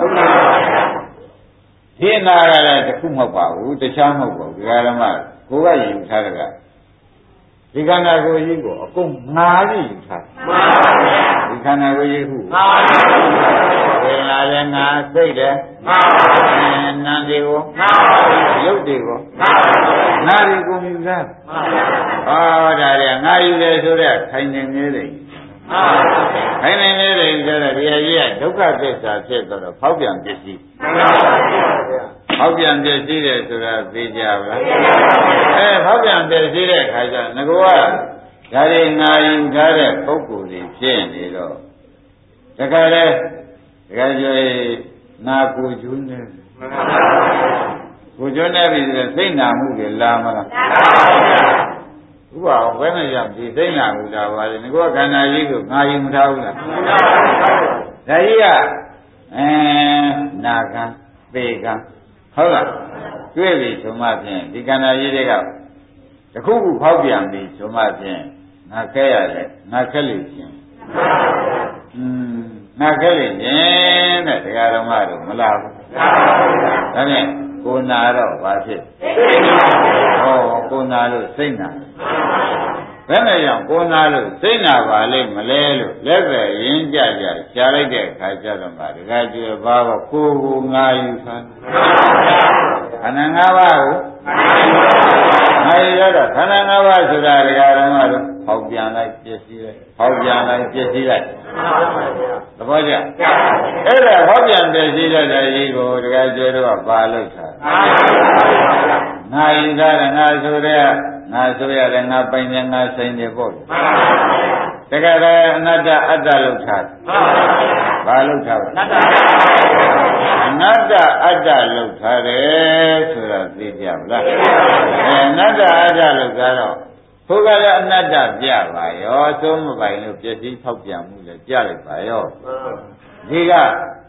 ဒီနာရတဲ့တစ်ခုမဟုတ်ပါဘူးတခြားမဟုတ်ပါဘူးဒကာဓမ္မကိုကယူထားတယ်ကဒီခန္ဓာကိုယ်ကြီးကိုအကုန်ငါးကြီးယူထားမှန်ပါဗျာဒီခန္ဓာကိုယ်ကြီးခုမှန်ပါဗျာဝေဒနာလည်းငါစိတ်လည်းမှန်ပါဗျာနာမ်တွေကိုမှန်ပါဗျာရုပ်တွေကိုမှန်ပါဗျာနာတွေကိုယူထားမှန်ပါဗျာဟောဒါလည်းငါယူတယ်ဆိုတော့ခိုင်နေနေတယ်မှန်ပါဗျာခိုင်နေနေတယ်ဆိုတော့ဒီအကြီးကဒုက္ခသစ္စာဖြစ်တော့ဖောက်ပြန်ပစ္စည်းမှန်ပါဗျာဟောက်ပြန်ပြည့်စည်တယ်ဆိုတာသိကြပါလားအဲဟောက်ပြန်ပြည့်စည်တဲ့ခါကျငကောကဒါတွေငါယူထားတဲ့ပုဂ္ဂိုလ်တွေဖြစ်နေတော့တခါလဲတခါကျရင်နာကိုကျွန်းနေကိုကျွန်းနေပြီဆိုစိတ်နာမှုတွေလာမလားဥပအောင်ဘယ်နဲ့ကြောင့်ဒီစိတ်နာမှုလာပါလဲငကောခန္ဓာကြီးကိုငါယူမထားဘူးလားဒါကြီးကအဲနာကံပေကံဟုတ်လားတွေ့ပြီဆိုမှဖြင့်ဒီကန္နာကြီးတွေကတခုခုဖောက်ပြန်ပြီဆိုမှဖြင့်ငါခဲရတယ်ငါခက်လို့ရှင်อืมငါခက်လို့ရှင်တဲ့တရားတော်မတို့မလားဘူးဒါဖြင့်ကိုနာတော့ဘာဖြစ်ဟောကိုနာလို့စိတ်နာဘယ်နဲ့ကြောင့်ကိုနာလို့စိတ်နာပါလိမ့်မလဲလို့လက်ပဲရင်းကြကြရှားလိုက်တဲ့အခါကျတော့မှတခါကျဘာဘောကိုကိုငါယူခံခန္ဓာ၅ပါးကိုငါယူရတော့ခန္ဓာ၅ပါးဆိုတာဒကာဓမ္မတို့ဟောက်ပြန်လိုက်ပြည့်စည်လိုက်ဟောက်ပြန်လိုက်ပြည့်စည်လိုက်သဘောကျအဲ့ဒါဟောက်ပြန်ပြည့်စည်တဲ့ဒီကိုဒကာကျတော့ပါလို့ထားငါယူတာငါဆိုတဲ့ငါဆိုရတယ်ငါပိုင်တယ်ငါဆိုင်တယ်ပေါ့တကယ်လည်းအနတ္တအတ္တလို့ထားဘာလို့ထားလဲအနတ္တအတ္တလို့ထားတယ်ဆိုတာသိကြမလားအဲအနတ္တအတ္တလို့ကတော့ဘုရားလည်းအနတ္တပြပါရောသုံးမပိုင်လို့ပစ္စည်းဖောက်ပြန်မှုလည်းပြလိုက်ပါရောဒီက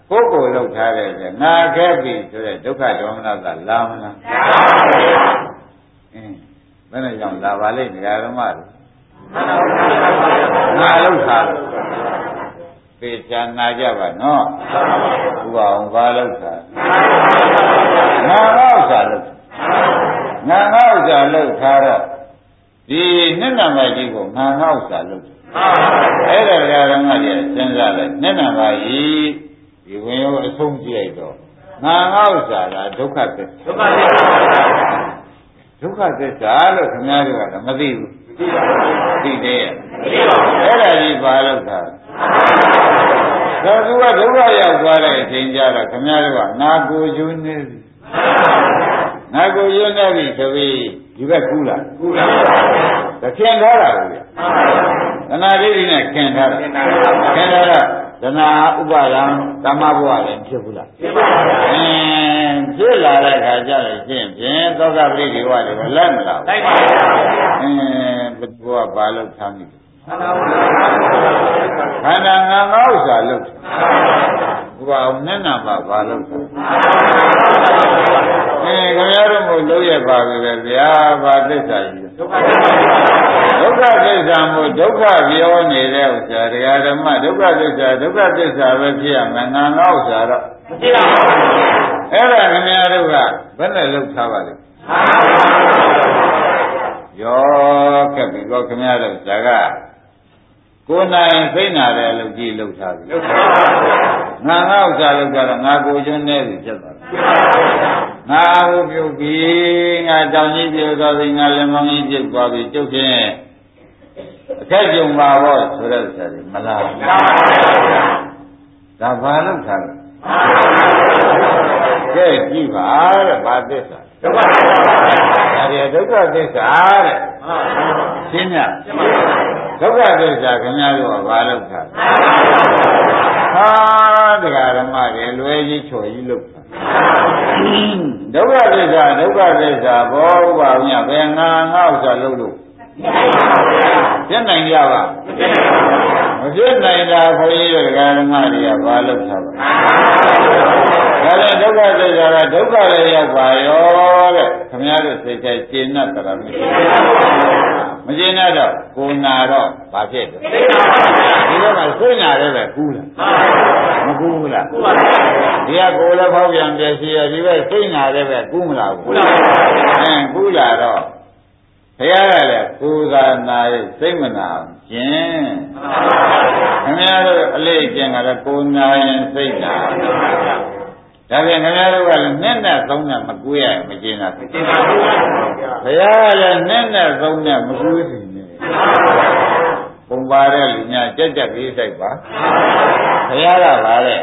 ပုဂ္ဂိုလ်လောက်ထားတဲ့ငါခဲ့ပြီဆိုတဲ့ဒုက္ခဒေါမနကလာမလားအင်းဘယ်နဲ့ကြောင့်လာပါလိမ့်ဒကာဓမ္မတွေငါလောက်ထားပေချာနာကြပါနော်ဥပအောင်ဘာလောက်ထားငါငါဥစ္စာလောက်ငါငါဥစ္စာလောက်ထားတော့ဒီနှစ်နာမကြီးကိုငါငါဥစ္စာလောက်အဲ့ဒါဒကာဓမ္မတွေစဉ်းစားလိုက်နှစ်နာမကြီးဒီဝင်ရောအဆုံးကြည့်လိုက်တော့ငါငါဥစ္စာလားဒုက္ခသစ္စာဒုက္ခသစ္စာလို့ခင်ဗျားတို့ကမသိဘူးသိသေးရဲ့အဲ့ဒါကြီးဘာလို့သာတော့သူကဒုက္ခရောက်သွားတဲ့အချိန်ကျတော့ခင်ဗျားတို့ကငါကိုယူနေပြီငါကိုယူနေပြီဆိုပြီးဒီဘက်ကူးလာကူးလာသခင်ထားတာဘူးလေသနာဒိဋ္ဌိနဲ့ခင်ထားတာခင်ထားတာသနာဥပါဒံဓမ္မဘဝလည်းဖြစ်ဘူးလားဖြစ်ပါဘူးအင်းဖြစ်လာတဲ့ခါကျတော့ရှင်းဖြင့်သောကပရိဒီဝတွေကလက်မလားလိုက်ပါဘူးအင်းဘုရားဘာလို့ထားမိလဲခန္ဓာငါးငါးဥစ္စာလို့ဘုရားမျက်နှာပါဘာလို့အဲခင်ဗျားတို့မို့လုံးရပါပြီပဲဗျာဘာသစ္စာကြီးဒုက္ခဒုက္ခသစ္စာမို့ဒုက္ခပြောနေတဲ့ဥစ္စာတရားဓမ္မဒုက္ခသစ္စာဒုက္ခသစ္စာပဲဖြစ်ရမယ်ငါငါဥစ္စာတော့မရှိပါဘူးအဲ့ဒါခင်ဗျားတို့ကဘယ်နဲ့လောက်ထားပါလိမ့်ရောကပ်ပြီကောခင်ဗျားတို့ဇာကကိုယ်နိုင်သိနာတယ်လို့ကြည့်လောက်ထားပြီငါငါဥစ္စာလောက်ကြတော့ငါကိုကျွန်းနေပြီဖြစ်သွားတယ်ငါကိုပြုတ်ပြီငါတောင်ကြီးပြုတ်သွားပြီငါလက်မောင်းကြီးပြုတ်သွားပြီကျုပ်ဖြင့်အခက်ကြုံပါဘောဆိုတဲ့ဥစ္စာတွေမလားဒါဘာလို့ထားလဲကဲကြည့်ပါတဲ့ဘာသစ္စာဒုက္ခသစ္စာဒါရီဒုက္ခသစ္စာတဲ့ရှင်းညဒုက္ခသစ္စာခင်ဗျားတို့ကဘာလို့ထားဟာတရားဓမ္မတွေလွယ်ကြီးချော်ကြီးလို့ဒုက္ခသစ္စာဒုက္ခသစ္စာဘောဥပါညဘယ်ငါငါဥစ္စာလို့လို့ဖြစ်နိုင်ကြပါမဖြစ်နိုင်တာခွန်ကြီးတို့တရားဓမ္မတွေကဘာလို့ထားပါဒါလည်းဒုက္ခသစ္စာကဒုက္ခလည်းရောက်ပါရောတဲ့ခင်ဗျားတို့စိတ်ထဲရှင်းတတ်တာမရှိမရှင်းတော့ကိုနာတော့ဘာဖြစ်လဲဒီတော့ကစိတ်နာတယ်ပဲကူးလားမကူးဘူးလားကူးပါဘူးဒီကကိုလည်းဖောက်ပြန်ပြစီရဒီဘက်စိတ်နာတယ်ပဲကူးမလားဘူးကူးပါဘူးအင်းကူးလာတော့ဘုရားကလည်းကိုယ်သာနာရဲ့စိတ်မနာခြင်းခင်ဗျားတို့အလေးကျင်ကလည်းကိုယ်နာရင်စိတ်နာဒါပြန်ခင်ဗျားတို့ကလည်းနဲ့နဲ့သုံးနဲ့မကူးရမကျင်တာမကျင်ပါဘူးဘုရားကလည်းနဲ့နဲ့သုံးနဲ့မကူးစီနေပုံပါတဲ့လူများကြက်ကြက်လေးဆိုင်ပါဘုရားကပါလေ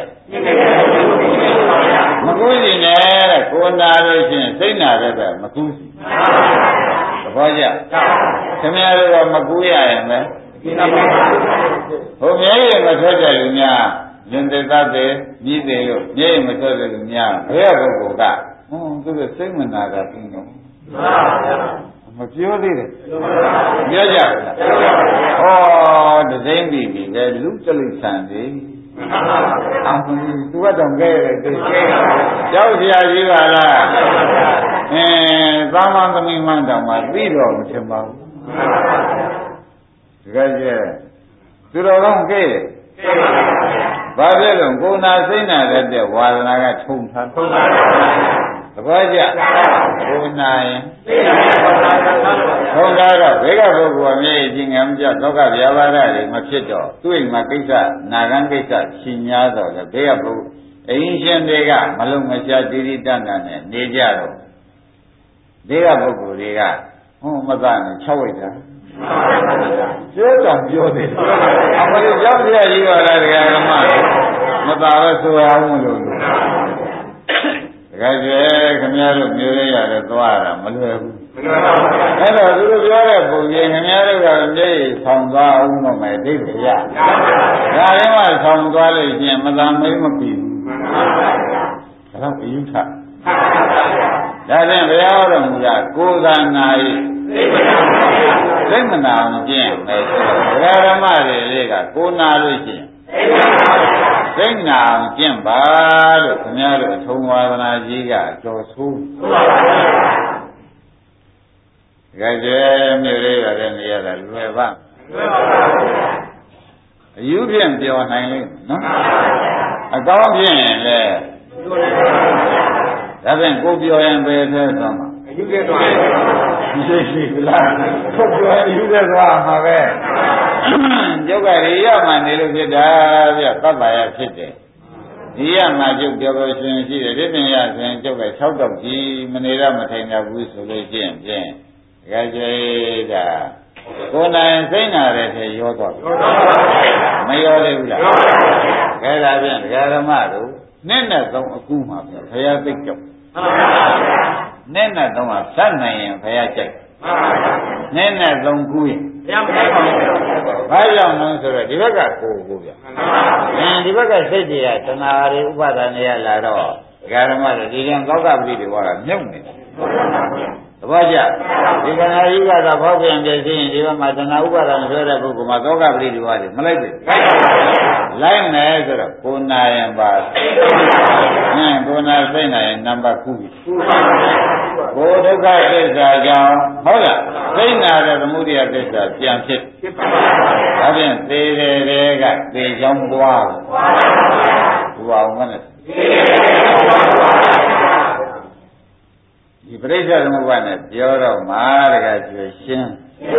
မကူးစီနဲ့တဲ့ကိုယ်နာလို့ရှိရင်စိတ်နာတဲ့ပဲမကူးစီသဘောကျခင်ဗျားတို့ကမကူးရရင်ပဲဟိုမြဲရင်မထွက်တဲ့လူများဉာဏ်သက်သက်မြည်တယ်လို့မြဲရင်မထွက်တဲ့လူများဘယ်ပုဂ္ဂိုလ်ကဟွန်းသူကစိတ်မနာတာပြီးတော့မပြောသေးတယ်ပြောကြဘူးလားဩတသိမ့်ပြီပြီလေလူတလိဆန်သေးအာသူကတော့ကဲတယ်သူကြောက်စရာကြီးပါလားအဲသာမန်သမီးမှန်တောင်မှသိတော့မထင်ပါဘူးတကယ်ကျသူတော်ကောင်းကဲတယ်ဘာဖြစ်လို့ကိုယ်နာစိတ်နာတဲ့ဝါဒနာကထုံထားထုံထားသဘောကျကိုယ်နာရင်ထုံထားတော့ဘေကပုဂ္ဂိုလ်အမြဲအချင်းငမ်းကြဒုက္ခဗျာပါဒတွေမဖြစ်တော့သူ့အိမ်မှာကိစ္စနာဂန်ကိစ္စရှင်များတော့လေဘေကပုဂ္ဂိုလ်အင်းရှင်တွေကမလုံးမရှားတိတိတတ်တတ်နဲ့နေကြတော့ဘေကပုဂ္ဂိုလ်တွေကဟောမသားနဲ့၆ဝိတ်တာပြောတော့ပြောတယ်အမလေးကြောက်ရကြီးပါလားတရားဓမ္မမသာပဲဆိုအောင်မလို့တကယ်ကျေခင်ဗျားတို့မျိုးရရတယ်သွားတာမလွယ်ဘူးအဲ့တော့သူတို့ပြောတဲ့ပုံကြီးခင်ဗျားတို့ကမျက်ရည်ဆောင်သွားအောင်တော့မယ်ဒိဋ္ဌိရဒါရင်မှဆောင်သွားလို့ရှိရင်မသာမင်းမပြီးဘူးဒါတော့အယူထဒါဖြင့်ဘုရားတော်မူတာကိုယ်သာနာ၏စိတ်မနာအောင်ကျင့်မယ်ဆိုတော့ဘုရားဓမ္မတွေလေးကကိုနာလို့ရှိရင်စိတ်နာအောင်ကျင့်ပါလို့ခင်ဗျားတို့ထုံဝါဒနာကြီးကကြော်ဆိုးကြကြဲမြို့လေးရတဲ့နေရာကလွယ်ပါလွယ်ပါအယူဖြင့်ပြောနိုင်လိမ့်နော်အကောင်းဖြင့်လည်းဒါဖြင့်ကိုပြောရင်ပဲသေးသွားမှာအယူတဲ့သွားရှိရှိလားကိုပြောရင်အယူတဲ့သွားမှာပဲကျုပ်ကရိယမှနေလို့ဖြစ်တာဗျသဗ္ဗယဖြစ်တယ်ဒီရမှာကျုပ်ပြောလို့ရှင်ရှိတယ်ဒီပြင်ရဆိုရင်ကျုပ်က၆တောက်ကြီးမနေတော့မထိုင်တော့ဘူးဆိုလို့ရှိရင်ဖြင့်ကြကြဲတာကိုယ်နိုင်စိတ်နာတဲ့ထဲရောသွားပြီမရောသေးဘူးလားခဲဒါဖြင့်ဒကာဓမ္မတို့နဲ့နဲ့သုံးအကူမှာဗျဘုရားသိကြောက်နဲ့နဲ့သုံးကသတ်နိုင်ရင်ဘုရားကြိုက်နဲ့နဲ့သုံးကူရင်ဘုရားမကြိုက်ပါဘူးဘာကြောင့်လဲဆိုတော့ဒီဘက်ကကိုကိုဗျအင်းဒီဘက်ကစိတ်တွေကတဏှာတွေဥပါဒဏ်တွေကလာတော့ဒကာဓမ္မတို့ဒီရင်ကောက်ကပတိတွေကမြုပ်နေတယ်သဘောကျဒီကဏ္ဍကြီးကတော့ဘောပြန်ပြည့်စည်ရင်ဒီဘက်မှာတဏှာဥပါဒံဆွဲတဲ့ပုဂ္ဂိုလ်မှာသောကပရိဒီဝါတွေမလိုက်ဘူးလိုက်မယ်ဆိုတော့ကိုနာရင်ပါဟင်းကိုနာစိတ်နာရင်နံပါတ်ခုကိုဒုက္ခသစ္စာကြောင့်ဟုတ်လားစိတ်နာတဲ့သမုဒိယသစ္စာပြန်ဖြစ်ဒါဖြင့်သေတယ်တွေကသေချောင်းပွားဘူးအောင်မနဲ့ဒီပရိစ္ဆေသမုပ္ပါဒ်နဲ့ပြောတော့မှာတကကျွေရှင်း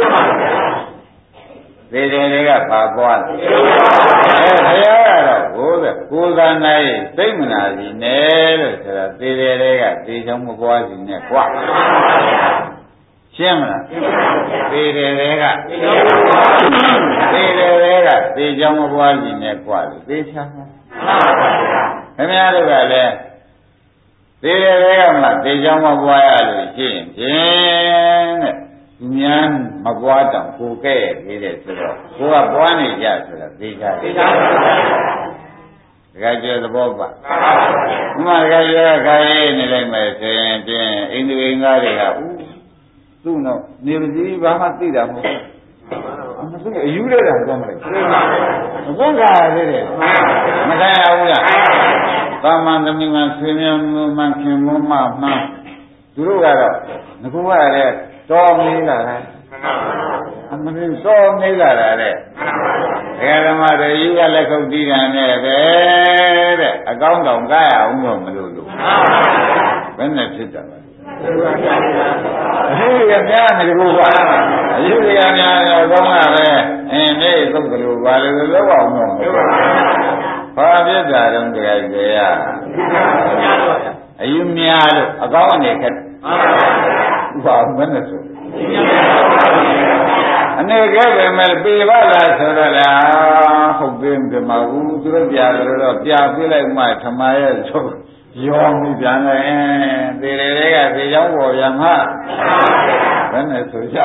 သေတယ်တွေကပါပွားတယ်အဲဘုရားကတော့ဘိုးတဲ့ကိုယ်ကနိုင်စိတ်မနာစီနဲ့လို့ဆိုတာသေတယ်တွေကသေချောင်းမပွားစီနဲ့ကွာရှင်းမလားသေတယ်တွေကသေတယ်တွေကသေချောင်းမပွားစီနဲ့ကွာလို့သေချာမှာခင်ဗျားတို့ကလည်းသေတယ်တွေကမှသေချောင်းမပွားရလို့ရှိရင်ဖြင့်တဲ့သူများမပွားတော့ကိုကဲ့ရဲ့သေးတယ်ဆိုတော့ကိုကပွားနေကြဆိုတာသေချာသေချာတကယ်ကျေသဘောပါဥမာတကယ်ကျေခိုင်းနေလိုက်မယ်ဆိုရင်ဖြင့်အိန္ဒိယငါးတွေကဥသူ့တော့နေပစီဘာမှသိတာမဟုတ်ဘူးမသိအယူရတာတော့မလိုက်မကွန်းကားသေးတယ်မခံရဘူးလားသာမန်သမီးမှဆွေမျိုးမှခင်မမမှသူတို့ကတော့ငကူကလည်းတော်နေလာတယ်အမင်းတော်နေလာတယ်တဲ့ဓမ္မတွေယူကလက်ခုပ်တီးတာနဲ့ပဲတဲ့အကောင်းတောင်ကားရအောင်တော့မလို့လို့ဘယ်နဲ့ဖြစ်တာလဲအယူရများနေကူကအယူရများတော့ကောင်းတာပဲအင်းနေသုတ်ကလေးပါလေလောက်အောင်တော့ဘာဖြစ်တာတုန်းတကယ်ကြရအယူများလို့အကောင်းအနေခက်ဘာမနဲ့ဆိုအနေကဲပဲမဲ့ပေပါလားဆိုတော့လားဟုတ်သေးတယ်မဟုတ်ဘူးသူတို့ပြတယ်တော့ပြပြလိုက်မှထမရဲ့ဆိုရောမိပြန်တယ်သေတယ်တွေကသေချောင်းပေါ်ပြန်မှာဘယ်နဲ့ဆိုကြ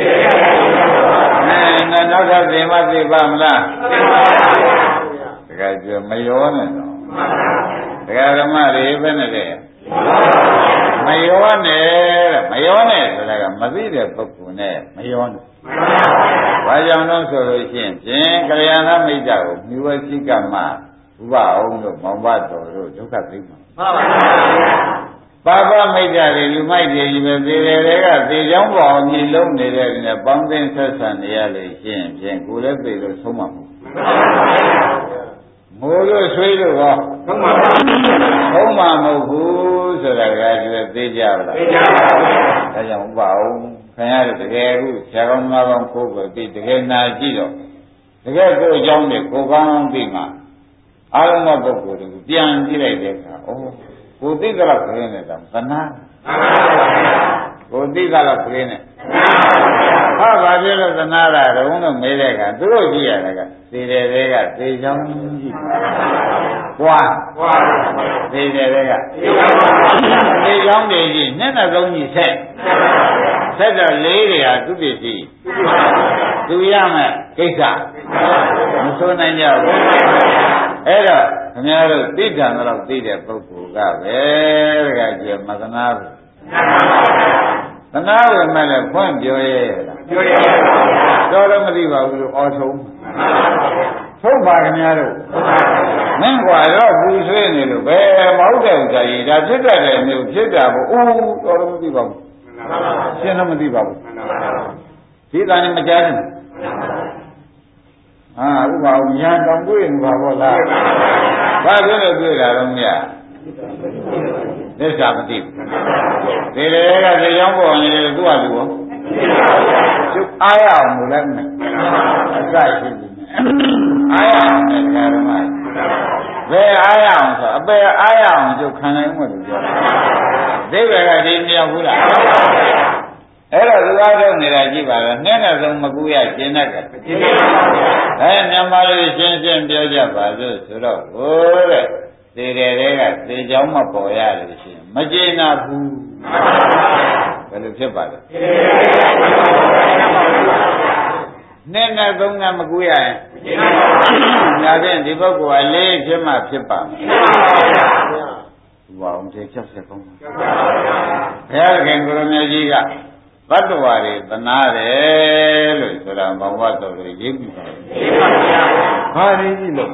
အဲနောက်တော့သေမသိပါမလားတကယ်ကြမရောနဲ့တော့တကယ်ဓမ္မတွေပဲနဲ့တဲ့မရောနဲ့တဲ့မရောနဲ့ဆိုတာကမသိတဲ့ပုဂ္ဂိုလ်နဲ့မရောနဲ့ဘာကြောင့်လို့ဆိုလို့ရှိရင်ဖြင့်ကလျာဏမိတ်္တကိုမြဝစိကမဥပအောင်တို့မောင်ဘတော်တို့ဒုက္ခသိမှာမှန်ပါပါပါပမိတ်္တတွေလူမိုက်တွေကြီးပဲသေတယ်တွေကသေချောင်းပေါ်အောင်ကြီးလုံးနေတဲ့နဲ့ပေါင်းသင်းဆက်ဆံနေရလို့ရှိရင်ဖြင့်ကိုယ်လည်းသေလို့ဆုံးမှာမဟုတ်မိုးလို့ဆွေးလို့ဟောဆုံးမှာဆုံးမှာမဟုတ်ဘူးဆိုတာကလည်းသိကြပါလားသိကြပါဘူးဒါကြောင့်ဥပအောင်ခင်ဗျားတို့တကယ်အခုဆရာကောင်းသမားကောင်းကိုယ်ကိုသိတကယ်နာကြည့်တော့တကယ်ကိုယ်အကြောင်းနဲ့ကိုယ်ကောင်းသိမှအားလုံးသောပုဂ္ဂိုလ်တွေကိုပြန်ကြည့်လိုက်တဲ့အခါဩကိုသိကြတော့ခရင်းနဲ့တော့သနာကိုသိကြတော့ခရင်းနဲ့ဟာဘာဖြစ်လို့သနာတာတုံးလို့မေးတဲ့အခါသူတို့ကြည့်ရတာကသေတယ်တွေကသေချောင်းကြည့်ပွားပွားသေတယ်တွေကသေချောင်းတွေကြည့်နှစ်နှစ်သုံးကြီးဆက်ဆက်တော့လေးတွေဟာသူပစ္စည်းသူရမယ်ကိစ္စမဆိုးနိုင်ကြဘူးအဲ့တော့ခင်ဗျားတို့သိကြံတော့သိတဲ့ပုဂ္ဂိုလ်ကပဲတကယ်ကြည့်မသနာဘူးသနာဝယ်မဲ့လည်းဖွင့်ပြောရဲလားပြောရဲပါဘူးတော်တော့မသိပါဘူးလို့အော်ဆုံးဆုံးပါခင်ဗျားတို့မင်းကွာတော့ဘူးဆွေးနေလို့ဘယ်မဟုတ်တဲ့ဥစ္စာကြီးဒါဖြစ်တတ်တယ်မျိုးဖြစ်တာကိုအိုးတော်တော်မသိပါဘူးရှင်းတော့မသိပါဘူးဒီကနေ့မကြားဘူးအာဥပမာညာတောင်တွေ့နေပါဘောလားဘာဖြစ်လို့တွေ့တာတော့မြတ်သစ္စာမသိဘူးဒီလေကဒီကြောင့်ပေါ်နေတယ်သူ့ဟာသူရောသူအားရအောင်လို့လည်းမအစရှိပြီအားရအောင်တဲ့ဓမ္မဘယ်အားရအောင်ဆိုအပေအားရအောင်ကျုပ်ခံနိုင်မှုလို့ပြောတယ်ဒိဗေကဒီမြောက်ဘူးလားအဲ့တော့သူအားထုတ်နေတာကြည့်ပါလားနဲ့နဲ့ဆုံးမကူရကျင်တတ်တယ်အဲမြန်မာလူရှင်းရှင်းပြောကြပါစို့ဆိုတော့ဟိုတဲ့သေတယ်တွေကသေချောင်းမပေါ်ရလို့ရှိရင်မကျေနပ်ဘူးဘယ်လိုဖြစ်ပါလဲနဲ့နဲ့သုံးကမကူရရင်ဒါဖြင့်ဒီပုဂ္ဂိုလ်ကလေးဖြစ်မှဖြစ်ပါမယ်ဘာအောင်သေးချက်ဆက်ကောင်းဘုရားခင်ကိုရမေကြီးကဘတ်တော်ရီသနာတယ်လို့ဆိုတာဘဝတော်တွေရေးပြီးပါတယ်ဘာရင်းကြီးလို့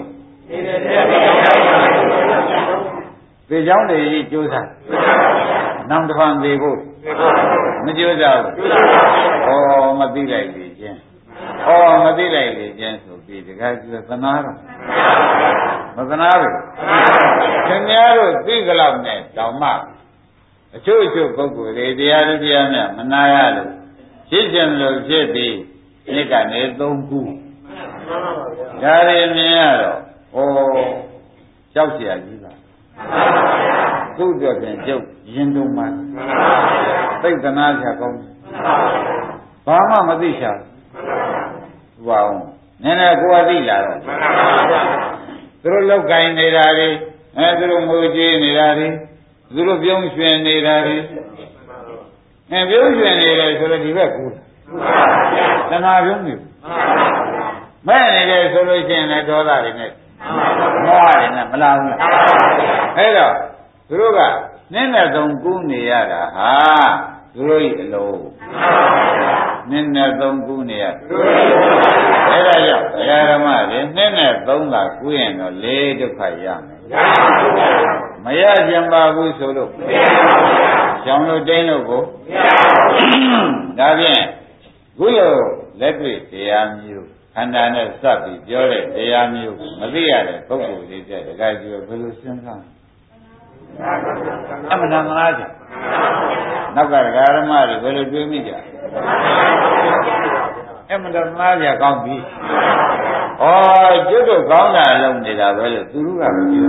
သေချောင်းတွေကြီးကြိုးစားနောက်တစ်ဖန်သေဖို့မကြိုးစားဘူးဩမသိလိုက်လေချင်းဩမသိလိုက်လေချင်းဆိုပြီးတခါကျသနာတော့မသနာဘူးခင်ဗျားတို့သိကြလောက်နဲ့တောင်မှအချို့အချို့ပုဂ္ဂိုလ်တွေတရားသူတရားများမနာရလို့ဖြစ်ခြင်းလို့ဖြစ်ပြီးနှစ်ကနေသုံးခုဒါရင်းမြင်ရတော့ဩကြောက်เสียကြီးပါသူ့အတွက်ပြန်ကျုပ်ရင်တုံးမှသိက္ခနာချကောင်းဘာမှမသိချာဘူးဘာအောင်နည်းနည်းကိုယ်အသိလာတော့သူတို့လောက်ကင်နေတာတွေအဲသူတို့ငိုကြွေးနေတာတွေသူတို့ပြုံးရွှင်နေတာတွေအဲပြုံးရွှင်နေတယ်ဆိုတော့ဒီဘက်ကူတဏှာပြုံးနေမဲ့နေတယ်ဆိုလို့ရှိရင်လည်းဒေါသတွေနဲ့မောဟတွေနဲ့မလာဘူးလားအဲ့တော့သူတို့ကနည်းနည်းဆုံးကူးနေရတာဟာသူတို့ဤအလုံးနည်းနည်းဆုံးကူးနေရအဲ့ဒါကြောင့်ဘုရားဓမ္မတွေနည်းနည်းသုံးတာကူးရင်တော့လေးဒုက္ခရမယ်မရကြံပါဘူးဆိုလို့ကျောင်းတို့တင်းတို့ကိုဒါဖြင့်ခုလိုလက်တွေ့တရားမျိုးခန္ဓာနဲ့စပ်ပြီးပြောတဲ့တရားမျိုးမသိရတဲ့ပုဂ္ဂိုလ်တွေတဲ့တခါကျဘယ်လိုစဉ်းစားအမှန်တလားကြနောက်ကဒကာရမတွေဘယ်လိုတွေးမိကြအမှန်တလားကြကောင်းပြီဩကျွတ်တို့ကောင်းတာလုံးနေတာပဲလို့သူတို့ကမပြော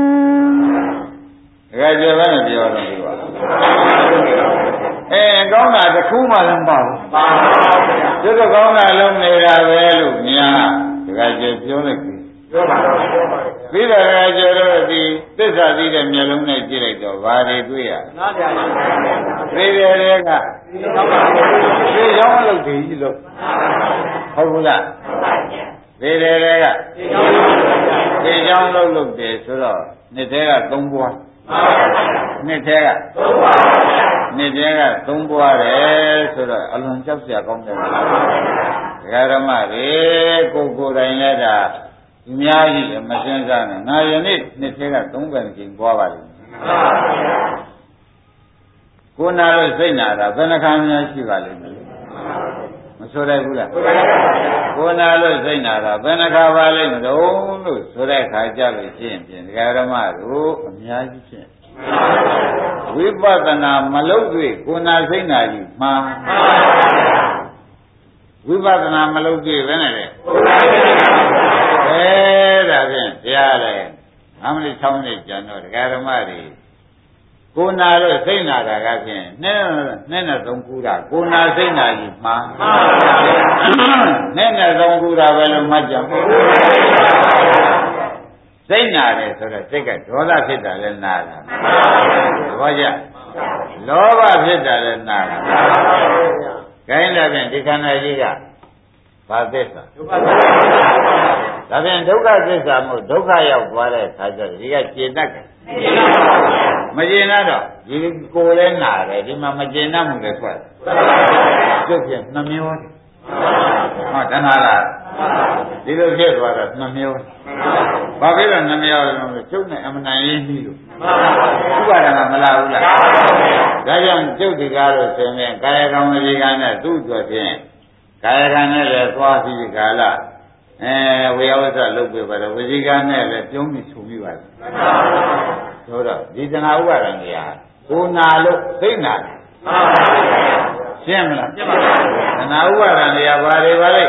ဒကာကျော်ပဲမပြောတော့ဘူးကွာအဲကောင်းတာတစ်ခုမှလည်းမပါဘူးပါပါဘုရားကျွတ်တို့ကောင်းတာလုံးနေတာပဲလို့များဒကာကျော်ပြောလိုက်ပြီပြောပါတော့ပြောပါပြီးတော့ဒကာကျော်တို့ဒီသစ္စာသိတဲ့မျက်လုံးနဲ့ကြည့်လိုက်တော့ဘာတွေတွေ့ရနားပြပါသိတယ်တွေကသိကြောင်းလို့ဒီကြီးလို့ဟုတ်ဘူးလားသိတယ်တွေကသိကြောင်းလို့လို့တယ်ဆိုတော့နှစ်သေးကသုံးပွားနှစ်သေးကသုံးပွားနှစ်သေးကသုံးပွားတယ်ဆိုတော့အလွန်ကြောက်စရာကောင်းတယ်ဒကာဓမ္မတွေကိုကိုယ်တိုင်လည်းဒါအများကြီးမစင်စားနဲ့ငါယနေ့နှစ်သေးကသုံးပင်ကျင်ပွားပါလိမ့်မယ်ကိုနာလို့စိတ်နာတာဘယ်နှခါများရှိပါလိမ့်မယ်မဆိုရဘူးလားကိုနာလို့စိတ်နာတာဘယ်နှခါပါလိမ့်မလို့လို့ဆိုတဲ့ခါကြလို့ရှိရင်ပြင်ဒကာဓမ္မတို့အများကြီးဖြင့်ဝိပဿနာမလုပ်တွေ့ကိုနာစိတ်နာကြီးမှားဝိပဿနာမလုပ်တွေ့ဘယ်နဲ့လဲအဲဒါဖြင့်တရားလဲအမှန်ချောင်းနေကြတော့ဒကာဓမ္မတွေကိုနာလို့စိတ်နာတာကဖြင့်နဲ့နဲ့နဲ့သုံးခုတာကိုနာစိတ်နာကြီးမှားနဲ့နဲ့သုံးခုတာပဲလို့မှတ်ကြပါစိတ်နာတယ်ဆိုတော့စိတ်ကဒေါသဖြစ်တာလည်းနာတာဘောကြလောဘဖြစ်တာလည်းနာတာခိုင်းတယ်ဖြင့်ဒီခန္ဓာကြီးကဘာသစ္စာဒုက္ခသစ္စာဒါဖြင့်ဒုက္ခသစ္စာမို့ဒုက္ခရောက်သွားတဲ့အခါကျတော့ဒီကကျေနပ်တယ်မကျေနပ်တော့ဒီကိုယ်လည်းနာတယ်ဒီမှာမကျေနပ်မှုလည်းထွက်ကျုပ်ပြန်နှမျောတယ်ဟောတဏှာလားဒီလိုဖြစ်သွားတော့နှမျောဘာဖြစ်လို့နှမရောက်လို့ကျုပ်နဲ့အမှန်တန်ရင်းပြီးလို့ဥပါဒနာမလားဘူးလားဒါကြောင့်ကျုပ်ဒီကားလို့ဆိုရင်ကာယကံဝစီကံနဲ့သူ့အတွက်ဖြင့်ကာယကံနဲ့လည်းသွားပြီးဒီကာလအဲဝေယဝဇ္ဇလုပ်ပြပါတော့ဝစီကံနဲ့လည်းပြုံးပြီးခြုံပြီးပါလားဆိုတော့ဒီတဏှာဥပါဒံကြီးဟာကိုနာလို့သိနာတယ်ရှင်းမလားရှင်းပါပါတဏှာဥပါဒံကြီးဟာဘာတွေပါလဲ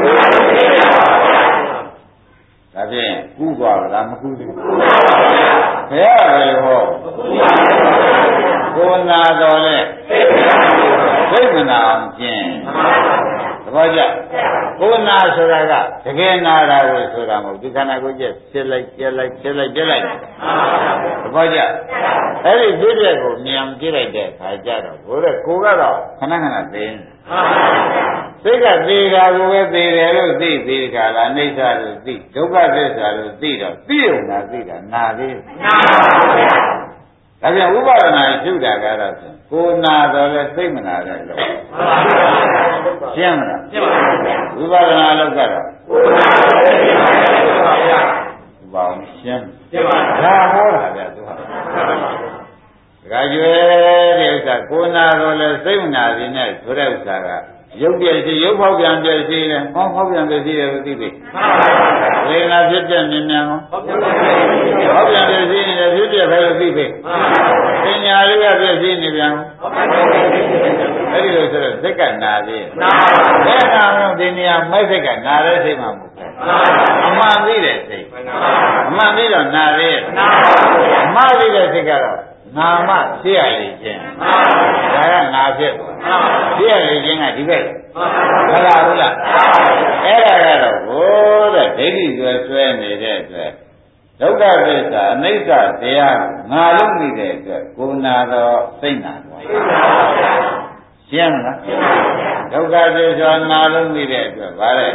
ဒါဖြင့်ကုသွားလားမကုသေးဘူးဘယ်ရပဲဟောကိုနာတော်နဲ့သိမနာအောင်ကျင့်သဘောကျကိုနာဆိုတာကတကယ်နာတာကိုဆိုတာမဟုတ်ဒီခန္ဓာကိုယ်ကျက်ဖြစ်လိုက်ပြက်လိုက်ဖြစ်လိုက်ပြက်လိုက်သဘောကျအဲ့ဒီဖြစ်တဲ့ကိုမြင်ကြည့်လိုက်တဲ့အခါကျတော့ဘိုးတဲ့ကိုကတော့ခဏခဏသိနေစိတ်ကသေတာကိုပဲသေတယ်လို့သိသေးကြလားအိဋ္ဌလို့သိဒုက္ခသစ္စာလို့သိတော့သိုံနာသိတာနာသေးနာပါဗျာဒါပြန်ဥပါဒနာရှုတာကတော့ကိုနာတော့လဲသိမနာတဲ့လို့ရှင်းမလားရှင်းပါပြီဥပါဒနာလို့ကတော့ကိုနာတော့သိမနာတဲ့ပါဗျာဥပါအောင်ရှင်းရှင်းပါဒါဟောတာဗျာသူဟာဒါကြွယ်တဲ့ဥစ္စာကိုနာတော့လဲသိမနာခြင်းနဲ့ဆိုတဲ့ဥစ္စာကရုပ်ပြည့်စီရုပ်ဖောက်ပြန်ပြည့်စီတယ်ဟောဖောက်ပြန်ပြည့်စီတယ်လို့သိပြီဝေဒနာဖြစ်တဲ့မြင်မြန်ဟောဖောက်ပြန်ပြည့်စီနေတယ်ဖြစ်ပြပဲလို့သိပြီပညာလေးကပြည့်စီနေပြန်အဲ့ဒီလိုဆိုတော့စိတ်ကနာသေးနာဘယ်နာလို့ဒီနေရာမဲ့စိတ်ကနာတဲ့စိတ်မှမဟုတ်ဘူးအမှန်သိတဲ့စိတ်အမှန်သိတော့နာသေးနာအမှန်သိတဲ့စိတ်ကတော့နာမဖြစ်ရလေခြင်းဒါကနာဖြစ်ဖြစ်ရလေခြင်းကဒီဘက်မလားဘူးလားအဲ့ဒါကတော့ဘိုးတဲ့ဒိဋ္ဌိဆွဲဆွဲနေတဲ့အတွက်ဒုက္ခသစ္စာအနိစ္စတရားငါလုံးနေတဲ့အတွက်ကိုယ်နာတော့စိတ်နာတော့ရှင်းမလားဒုက္ခသစ္စာငါလုံးနေတဲ့အတွက်ဗါတဲ့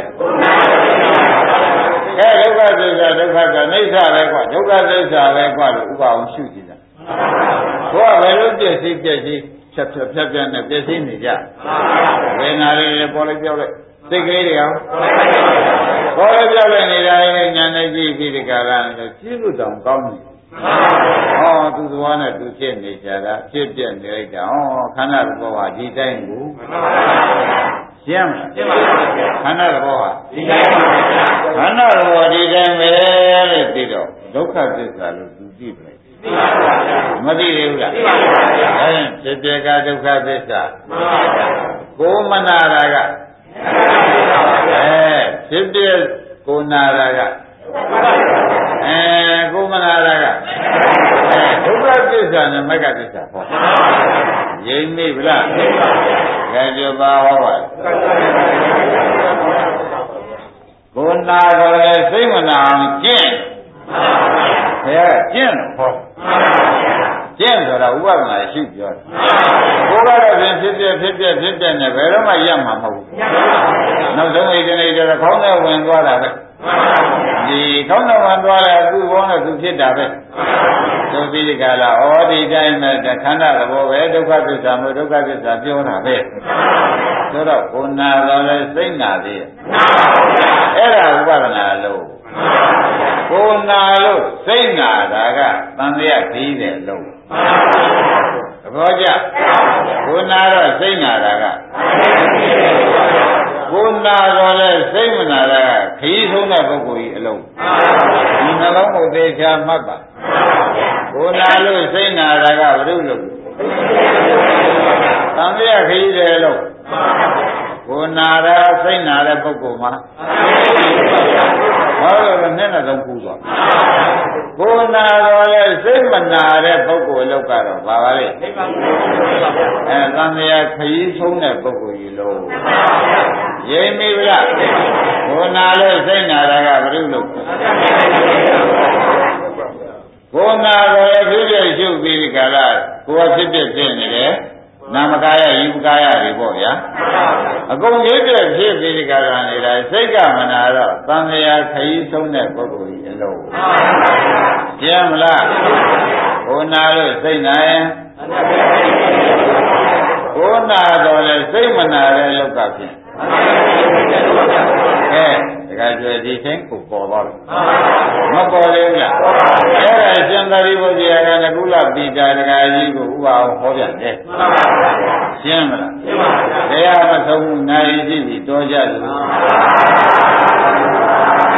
အဲဒုက္ခသစ္စာဒုက္ခသစ္စာအနိစ္စပဲကွာဒုက္ခသစ္စာပဲကွာလို့ဥပအောင်ရှုကြည့်တာဘုရားဘယ်လိုပြည့်စည်ပြည့်စည်ဖြတ်ဖြတ်ဖြတ်ဖြတ်နဲ့ပြည့်စည်နေကြဝေဒနာလေးလည်းပေါ်လိုက်ပြောက်လိုက်စိတ်ကလေးတွေအောင်ပေါ်လိုက်ပြောက်လိုက်နေတာလည်းညာနေကြည့်ပြီးဒီကရန်လို့ကြည့်လို့တောင်ကောင်းနေဟောသူသဘောနဲ့သူဖြစ်နေကြတာဖြစ်ပြနေလိုက်တာဟောခန္ဓာဘောဟာဒီတိုင်းကိုရှင်းမလားရှင်းပါပါခန္ဓာဘောဟာဒီတိုင်းပါခန္ဓာဘောဒီတိုင်းပဲလို့သိတော့ဒုက္ခသစ္စာလို့သူသိတယ်မသိသေးဘူးလားသိပါပါဘုရားအဲဖြစ်ပြကဒုက္ခသစ္စာမှန်ပါဗျာကိုမနာတာကအဲဖြစ်ပြကိုနာတာကအဲကိုမနာတာကအဲဒုက္ခသစ္စာနဲ့မဂ္ဂသစ္စာဟောရင်းမိဗလားသိပါဗျာကြကြပါဟောပါကိုနာတော့လေစိတ်မနာအောင်ကျင့်ဘုရားကျင့်လို့ဟောကျင့်ဆိုတာဥပဒနာရှိပြောတယ်ဘုရားတော့ဖြင့်ဖြစ်ပြဖြစ်ပြဖြစ်ပြနဲ့ဘယ်တော့မှရမှာမဟုတ်ဘူးနောက်ဆုံးအိတ်ကနေကျတော့ခေါင်းနဲ့ဝင်သွားတာပဲဒီခေါင်းနဲ့ဝင်သွားတယ်သူ့ဘောနဲ့သူဖြစ်တာပဲသူပြီးဒီကလာဩဒီတိုင်းနဲ့ခန္ဓာသဘောပဲဒုက္ခသစ္စာမို့ဒုက္ခသစ္စာပြောတာပဲဆိုတော့ကိုနာတော်လဲစိတ်နာသေးရဲ့အဲ့ဒါဥပဒနာလို့ကိုနာလို့စိတ်နာတာကသံဃာပြီးတယ်လို့သဘောကျကိုနာတော့စိတ်နာတာကကိုနာတော့လဲစိတ်မနာတာကခရီးဆုံးတဲ့ပုဂ္ဂိုလ်ကြီးအလုံးဒီနှလုံးကိုသေချာမှတ်ပါကိုနာလို့စိတ်နာတာကဘုရုပ်လို့သံဃာခရီးတယ်လို့ကိုနာတာစိတ်နာတဲ့ပုဂ္ဂိုလ်မှာဟောလို့နဲ့နဲ့တော့ပူသွားကိုနာတော်လဲစိတ်မနာတဲ့ပုဂ္ဂိုလ်လောက်ကတော့ဘာပါလဲအဲသံဃာခရီးဆုံးတဲ့ပုဂ္ဂိုလ်ကြီးလို့ရိပ်မိဗလားကိုနာလဲစိတ်နာတာကဘုရုလို့ကိုနာတော်ရဲ့ဖြစ်ဖြစ်ရှုပြီးဒီကလာကိုယ်ဖြစ်ဖြစ်ဖြစ်နေတယ်နာမကာယယူကာယတွေပေါ့ဗျာအကုန်ရစ်တဲ့ဖြစ်ပြီးဒီကရနေတာစိတ်ကမနာတော့သံဃာခရီးဆုံးတဲ့ပုဂ္ဂိုလ်ကြီးအလုံးကျမ်းမလားကိုနာလို့စိတ်နာရင်ကိုနာတော့လေစိတ်မနာတဲ့လောက်ကဖြင့်အဲဒကားကျွဲဒီချင်းကိုပေါ်သွားတယ်မပေါ်သေးဘူးလားအဲ့ဒါရှင်သာရိပုတ္တရာကနကုလပိတာတကာကြီးကိုဥပအောင်ဟောပြန်တယ်ရှင်းမလားရှင်းပါဗျာတရားမဆုံးဘူးနိုင်ရှိပြီတော်ကြတယ်